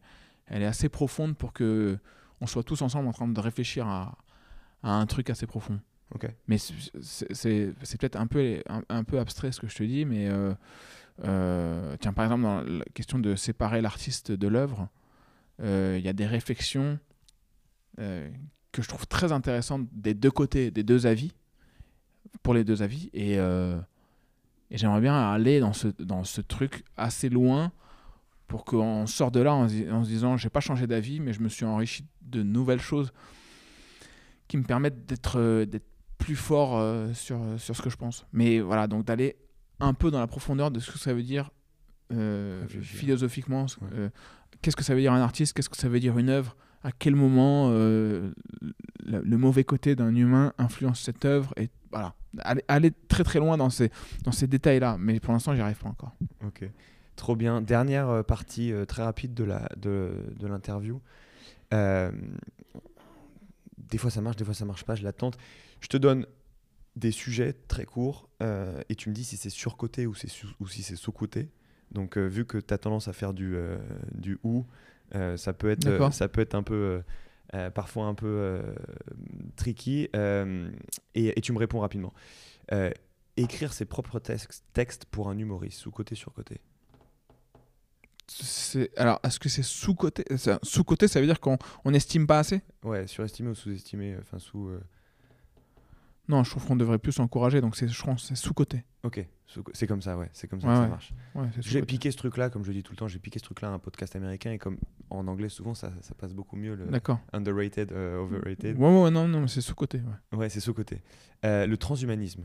elle est assez profonde pour que on soit tous ensemble en train de réfléchir à, à un truc assez profond. Ok. Mais c'est, c'est, c'est, c'est peut-être un peu, un, un peu abstrait ce que je te dis, mais euh, euh, tiens, par exemple, dans la question de séparer l'artiste de l'œuvre, il euh, y a des réflexions euh, que je trouve très intéressantes des deux côtés, des deux avis, pour les deux avis, et, euh, et j'aimerais bien aller dans ce, dans ce truc assez loin pour qu'on sorte de là en, en se disant j'ai pas changé d'avis, mais je me suis enrichi de nouvelles choses qui me permettent d'être, d'être plus fort euh, sur, sur ce que je pense. Mais voilà, donc d'aller un peu dans la profondeur de ce que ça veut dire euh, philosophiquement. Ouais. Euh, qu'est-ce que ça veut dire un artiste? Qu'est-ce que ça veut dire une œuvre? À quel moment euh, le, le mauvais côté d'un humain influence cette œuvre? Et voilà, aller, aller très très loin dans ces, dans ces détails-là. Mais pour l'instant, j'y arrive pas encore. Ok. Trop bien. Dernière euh, partie euh, très rapide de, la, de, de l'interview. Euh, des fois ça marche, des fois ça marche pas, je la tente. Je te donne des sujets très courts euh, et tu me dis si c'est surcoté ou, c'est sous, ou si c'est sous-coté. Donc euh, vu que tu as tendance à faire du, euh, du ou, euh, ça, peut être, euh, ça peut être un peu, euh, euh, parfois un peu euh, tricky. Euh, et, et tu me réponds rapidement. Euh, écrire ses propres textes, textes pour un humoriste, sous-coté, surcoté. C'est... Alors, est-ce que c'est sous-coté? C'est... Sous-coté, ça veut dire qu'on on estime pas assez? Ouais, surestimé ou sous-estimé, enfin sous... Euh... Non, je trouve qu'on devrait plus s'encourager, donc c'est, je pense c'est sous-coté. Ok, sous- c'est comme ça, ouais, c'est comme ça ouais, que ouais. ça marche. Ouais, c'est J'ai sous-coté. piqué ce truc-là, comme je le dis tout le temps, j'ai piqué ce truc-là à un podcast américain et comme en anglais, souvent, ça, ça passe beaucoup mieux, le D'accord. underrated, uh, overrated. Ouais, ouais, non, non, mais c'est sous-coté. Ouais, ouais c'est sous-coté. Euh, le transhumanisme.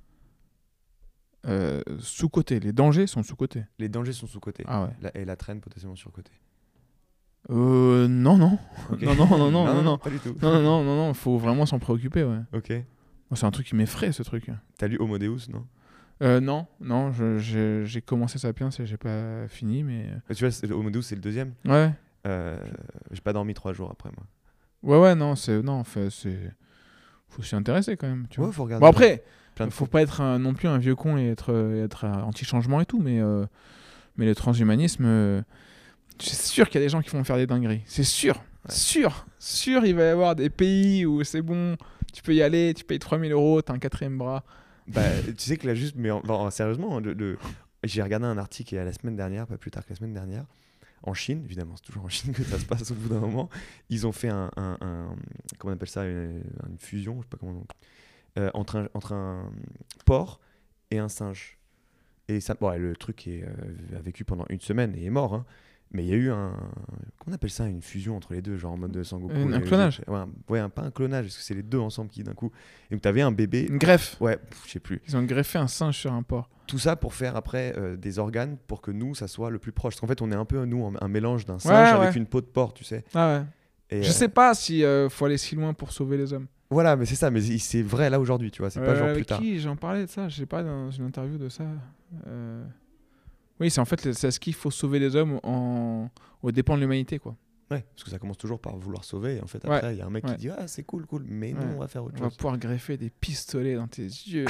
Euh, sous-coté. Les dangers sont sous-cotés. Les dangers sont sous-cotés. Ah ouais. La, et la traîne potentiellement sur-coté. Euh, non, non. Okay. non, non, non, non, non, non, pas du tout. non, non, non, non, non, faut vraiment s'en préoccuper, ouais. Ok. Moi, c'est un truc qui m'effraie, ce truc. T'as lu Homo Deus, non? Euh, non, non, je, je, j'ai commencé Sapiens et j'ai pas fini, mais... Mais tu vois, c'est, Homo Deus, c'est le deuxième. Ouais. Euh, j'ai pas dormi trois jours après, moi. Ouais, ouais, non, c'est... Non, en fait, c'est... Faut s'y intéresser, quand même, tu Ouais, vois. faut regarder. Bon, après, plein de faut fois. pas être un, non plus un vieux con et être, et être euh, anti-changement et tout, mais, euh, mais le transhumanisme... Euh, c'est sûr qu'il y a des gens qui vont faire des dingueries. C'est sûr. Ouais. Sûr. Sûr, il va y avoir des pays où c'est bon, tu peux y aller, tu payes trois mille euros, t'as un quatrième bras. Bah, tu sais que là, juste, mais en, en, sérieusement, le, le... j'ai regardé un article la semaine dernière, pas plus tard que la semaine dernière, en Chine, évidemment, c'est toujours en Chine que ça se passe au bout d'un moment. Ils ont fait un, un, un comment on appelle ça, une, une fusion, je sais pas comment, euh, entre, un, entre un porc et un singe. Et ça, bon, le truc est, euh, a vécu pendant une semaine et est mort, hein. Mais il y a eu un, comment on appelle ça, une fusion entre les deux, genre en mode de Sangoku. Un, un clonage. Ouais, un, ouais un, pas un clonage, parce que c'est les deux ensemble qui d'un coup. Et donc t'avais un bébé. Une greffe. Ouais, je sais plus. Ils ont greffé un singe sur un porc. Tout ça pour faire après euh, des organes pour que nous, ça soit le plus proche. Parce qu'en fait, on est un peu, nous, un, un mélange d'un singe ouais, avec ouais. une peau de porc, tu sais. Ah ouais. Et je euh... sais pas si euh, faut aller si loin pour sauver les hommes. Voilà, mais c'est ça, mais c'est vrai là aujourd'hui, tu vois. C'est euh, pas genre avec plus tard. Qui j'en parlais de ça, je sais pas, dans une interview de ça. Euh... Oui, c'est en fait, c'est ce qu'il faut sauver les hommes en... aux dépens de l'humanité, quoi. Ouais, parce que ça commence toujours par vouloir sauver, et en fait, après, il ouais. y a un mec ouais. qui dit « Ah, c'est cool, cool, mais ouais. nous, on va faire autre on chose. » On va pouvoir greffer des pistolets dans tes yeux.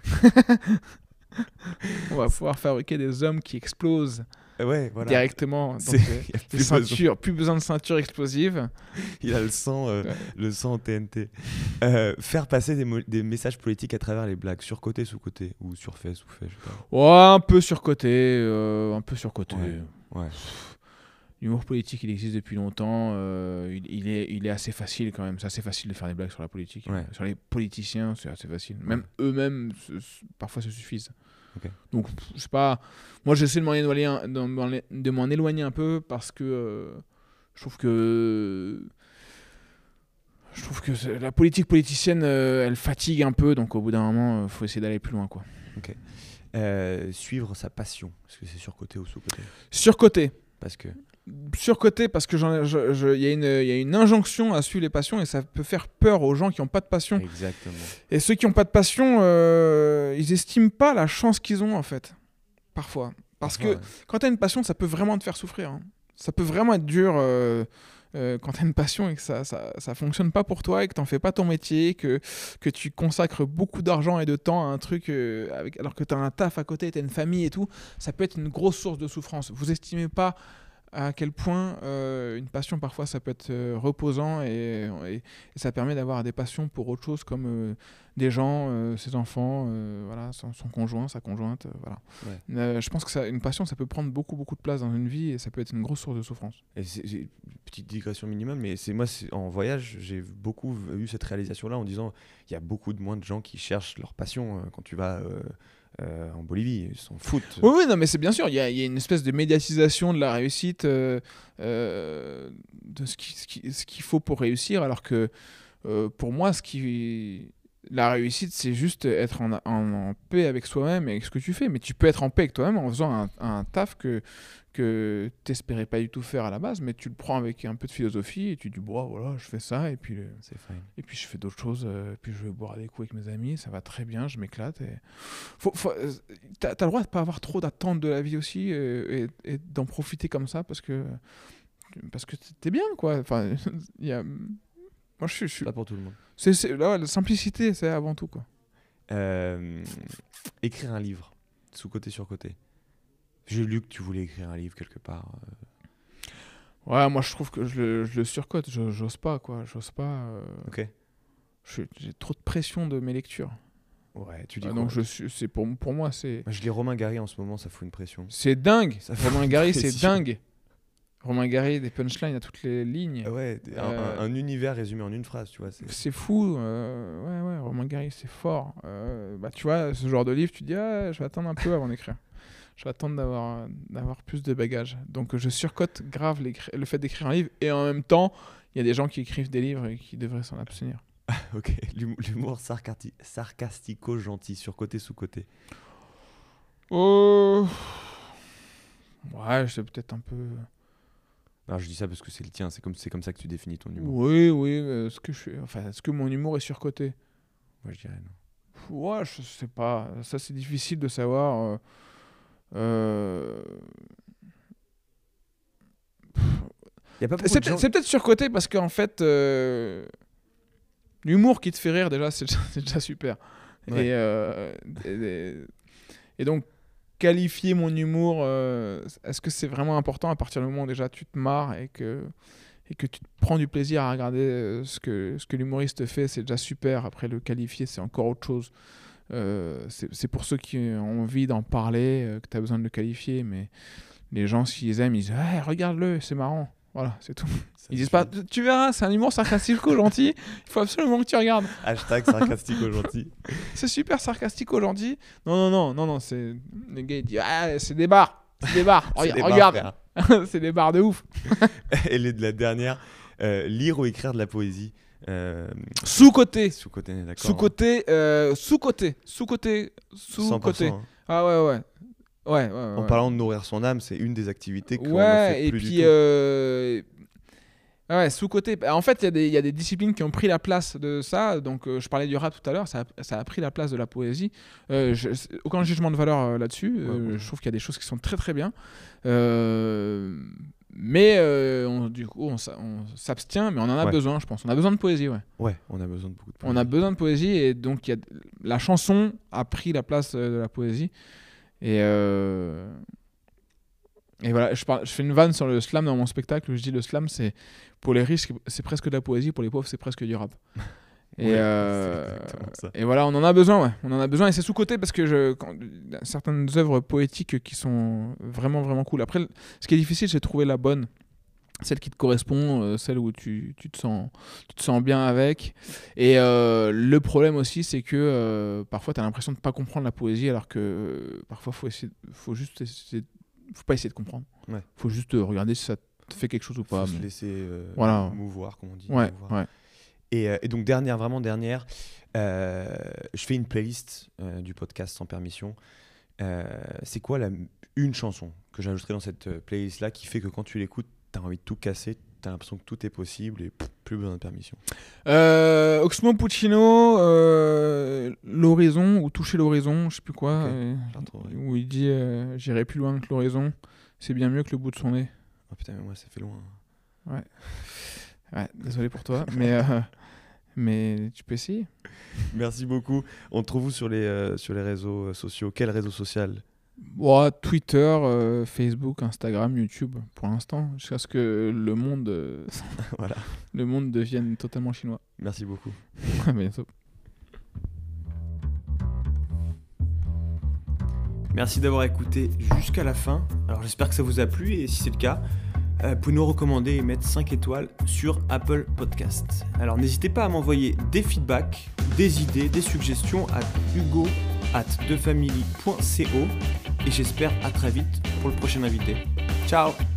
On va pouvoir fabriquer des hommes qui explosent ouais, voilà. directement. Donc, euh, plus, ceintures, plus besoin de ceinture explosive. Il a le sang, euh, ouais. le sang en T N T. Euh, faire passer des, mo- des messages politiques à travers les blagues, surcoté, sous-côté, ou surfait, sous-fait, je sais pas. Ouais, un peu surcoté, euh, un peu surcoté. Ouais. ouais. L'humour politique, il existe depuis longtemps. Euh, il, il, est, il est assez facile quand même. C'est assez facile de faire des blagues sur la politique. Ouais. Sur les politiciens, c'est assez facile. Ouais. Même eux-mêmes, parfois, se suffisent. Okay. Donc, je sais pas. Moi, j'essaie de m'en éloigner, de m'en éloigner un peu parce que euh, je trouve que je trouve que la politique politicienne, euh, elle fatigue un peu. Donc, au bout d'un moment, il faut essayer d'aller plus loin, quoi. Ok. Euh, suivre sa passion. Est-ce que c'est surcoté ou sous-coté ? Surcoté. Parce que. Surcoté parce que il je, je, y, y a une injonction à suivre les passions et ça peut faire peur aux gens qui n'ont pas de passion. Exactement. Et ceux qui n'ont pas de passion, euh, ils estiment pas la chance qu'ils ont en fait, parfois. Parce parfois, que ouais. Quand tu as une passion, ça peut vraiment te faire souffrir. Hein. Ça peut vraiment être dur euh, euh, quand tu as une passion et que ça, ça, ça fonctionne pas pour toi et que tu n'en fais pas ton métier, que, que tu consacres beaucoup d'argent et de temps à un truc euh, avec, alors que tu as un taf à côté, tu as une famille et tout. Ça peut être une grosse source de souffrance. Vous estimez pas à quel point euh, une passion parfois ça peut être euh, reposant et, et, et ça permet d'avoir des passions pour autre chose comme euh, des gens, euh, ses enfants, euh, voilà, son, son conjoint, sa conjointe, euh, voilà. Ouais. Euh, je pense que ça, une passion ça peut prendre beaucoup beaucoup de place dans une vie et ça peut être une grosse source de souffrance. Et c'est, j'ai une petite digression minimale, mais c'est moi c'est, en voyage, j'ai beaucoup eu cette réalisation-là en disant il y a beaucoup de moins de gens qui cherchent leur passion euh, quand tu vas euh, euh, en Bolivie, ils s'en foutent. Oui, oui, non, mais c'est bien sûr, il y, a- il y a une espèce de médiatisation de la réussite, euh, euh, de ce, qui, ce, qui- ce qu'il faut pour réussir, alors que euh, pour moi, ce qui, la réussite, c'est juste être en, en, en paix avec soi-même et avec ce que tu fais. Mais tu peux être en paix avec toi-même en faisant un, un taf que, que tu n'espérais pas du tout faire à la base, mais tu le prends avec un peu de philosophie et tu dis, bon, voilà, je fais ça, et puis, euh, C'est fine. et puis je fais d'autres choses, euh, puis je vais boire des coups avec mes amis, ça va très bien, je m'éclate. Et... Faut, faut, euh, t'as, t'as le droit de pas avoir trop d'attentes de la vie aussi euh, et, et d'en profiter comme ça parce que, parce que t'es bien, quoi. Enfin, y a... Moi, je suis... Je suis... Pas pour tout le monde. C'est, c'est, là, la simplicité, c'est avant tout, quoi. Euh, écrire un livre, sous-côté, sur-côté. J'ai lu que tu voulais écrire un livre quelque part. euh. Ouais, moi, je trouve que je le, je le surcote, je, j'ose pas, quoi. J'ose pas... euh, Ok. je- j'ai trop de pression de mes lectures. Ouais, tu dis Ah, quoi donc, je suis, c'est pour, pour moi, c'est... Moi, je lis Romain Gary en ce moment, ça fout une pression. C'est dingue. Ça fait Romain Gary, c'est pression. dingue. Romain Gary, des punchlines à toutes les lignes. Ah ouais, un, Euh, un- un univers résumé en une phrase, tu vois. C'est... C'est fou. euh, ouais, ouais, Romain Gary, c'est fort. Euh, bah, tu vois, ce genre de livre, tu te dis, ah, je vais attendre un peu avant d'écrire. Je vais attendre d'avoir, d'avoir plus de bagages. Donc, je surcote grave l'écri- le fait d'écrire un livre. Et en même temps, il y a des gens qui écrivent des livres et qui devraient s'en abstenir. Ok, L'hum- l'humour sarcati- sarcastico-gentil, sur-côté, sous-côté. Oh. Ouais, c'est peut-être un peu... Alors, je dis ça parce que c'est le tien, c'est comme, c'est comme ça que tu définis ton humour. Oui, oui. euh, Est-ce que, je suis... enfin, est-ce que mon humour est surcoté? Moi, je dirais non. Pff, Ouais, je sais pas. Ça, c'est difficile de savoir. euh, euh, Il y a pas beaucoup C'est de gens... peut-être, c'est peut-être surcoté parce qu'en fait, euh, l'humour qui te fait rire, déjà, c'est déjà, c'est déjà super. Ouais. Et, euh, et, et- et donc, qualifier mon humour, euh, est-ce que c'est vraiment important à partir du moment où déjà tu te marres et que, et que tu te prends du plaisir à regarder euh, ce que, ce que l'humoriste fait, c'est déjà super. Après, le qualifier, c'est encore autre chose. Euh, c'est, c'est pour ceux qui ont envie d'en parler euh, que tu as besoin de le qualifier. Mais les gens, s'ils aiment, ils disent hey, regarde-le, c'est marrant. Voilà, c'est tout. Ça Ils disent suffit. pas, tu verras, c'est un humour sarcastico-gentil, il faut absolument que tu regardes. Hashtag sarcastico-gentil. C'est super sarcastico-gentil. Non, non, non, non, non, c'est. Les gars, ils disent, ah, c'est des bars, c'est des bars, C'est regarde, des barres, regarde. frère. c'est des bars de ouf. Et les de la dernière, euh, lire ou écrire de la poésie. Euh, Sous-côté, sous-côté, d'accord. sous-côté, euh, sous-côté, sous-côté, sous-côté. cent pour cent, hein. Ah ouais, ouais. Ouais, ouais, ouais. En ouais. parlant de nourrir son âme, c'est une des activités qu'on ne Ouais, fait et plus du puis. tout. Euh... Ouais, sous-côté. En fait, il y, a des- il y a des disciplines qui ont pris la place de ça. Donc, euh, je parlais du rap tout à l'heure, ça a, ça a pris la place de la poésie. Euh, je- c'est- aucun jugement de valeur euh, là-dessus. Euh, Ouais, ouais. Je trouve qu'il y a des choses qui sont très très bien. Euh, Mais euh, on- du coup, on, s'a- on s'abstient, mais on en a Ouais. besoin, je pense. On a besoin de poésie, ouais. Ouais, on a besoin de beaucoup de poésie. On a besoin de poésie et donc il y a, la chanson a pris la place euh, de la poésie. Et, euh, et voilà, je, parle, je fais une vanne sur le slam dans mon spectacle où je dis le slam, c'est pour les riches, c'est presque de la poésie, pour les pauvres, c'est presque du rap. Et, Ouais, euh, c'est exactement ça. et voilà, on en a besoin, ouais. On en a besoin et c'est sous-côté parce que je, quand, il y a certaines œuvres poétiques qui sont vraiment, vraiment cool. Après, ce qui est difficile, c'est de trouver la bonne. Celle qui te correspond, euh, celle où tu, tu, te sens, tu te sens bien avec. Et euh, le problème aussi, c'est que euh, parfois, tu as l'impression de ne pas comprendre la poésie, alors que euh, parfois, il faut, essayer, faut juste essayer, faut pas essayer de comprendre. Il Ouais. faut juste euh, regarder si ça te fait quelque chose ou Faut pas. se mais- laisser euh, Voilà. mouvoir, comme on dit. Ouais, mouvoir. ouais. Et, euh, et donc, dernière, vraiment dernière, euh, je fais une playlist euh, du podcast Sans Permission. Euh, c'est quoi la, une chanson que j'ajouterai dans cette euh, playlist-là qui fait que quand tu l'écoutes, tu as envie de tout casser, tu as l'impression que tout est possible et pff, plus besoin de permission. Euh, Oxmo Puccino, euh, l'horizon, ou toucher l'horizon, je sais plus quoi, Ok, euh, je la retrouverai. où il dit euh, j'irai plus loin que l'horizon, c'est bien mieux que le bout de son nez. Oh putain, mais moi, ça fait loin. Ouais, désolé pour toi, mais, euh, mais tu peux essayer. Merci beaucoup. On te trouve où sur les, euh, sur les réseaux euh, sociaux? Quel réseau social? Ouais, Twitter, euh, Facebook, Instagram, YouTube, pour l'instant, jusqu'à ce que le monde, euh, Voilà. le monde devienne totalement chinois. Merci beaucoup. À bientôt. Merci d'avoir écouté jusqu'à la fin. Alors j'espère que ça vous a plu et si c'est le cas, euh, vous pouvez nous recommander et mettre cinq étoiles sur Apple Podcast. Alors n'hésitez pas à m'envoyer des feedbacks, des idées, des suggestions à hugo arobase defamily point co et j'espère à très vite pour le prochain invité. Ciao!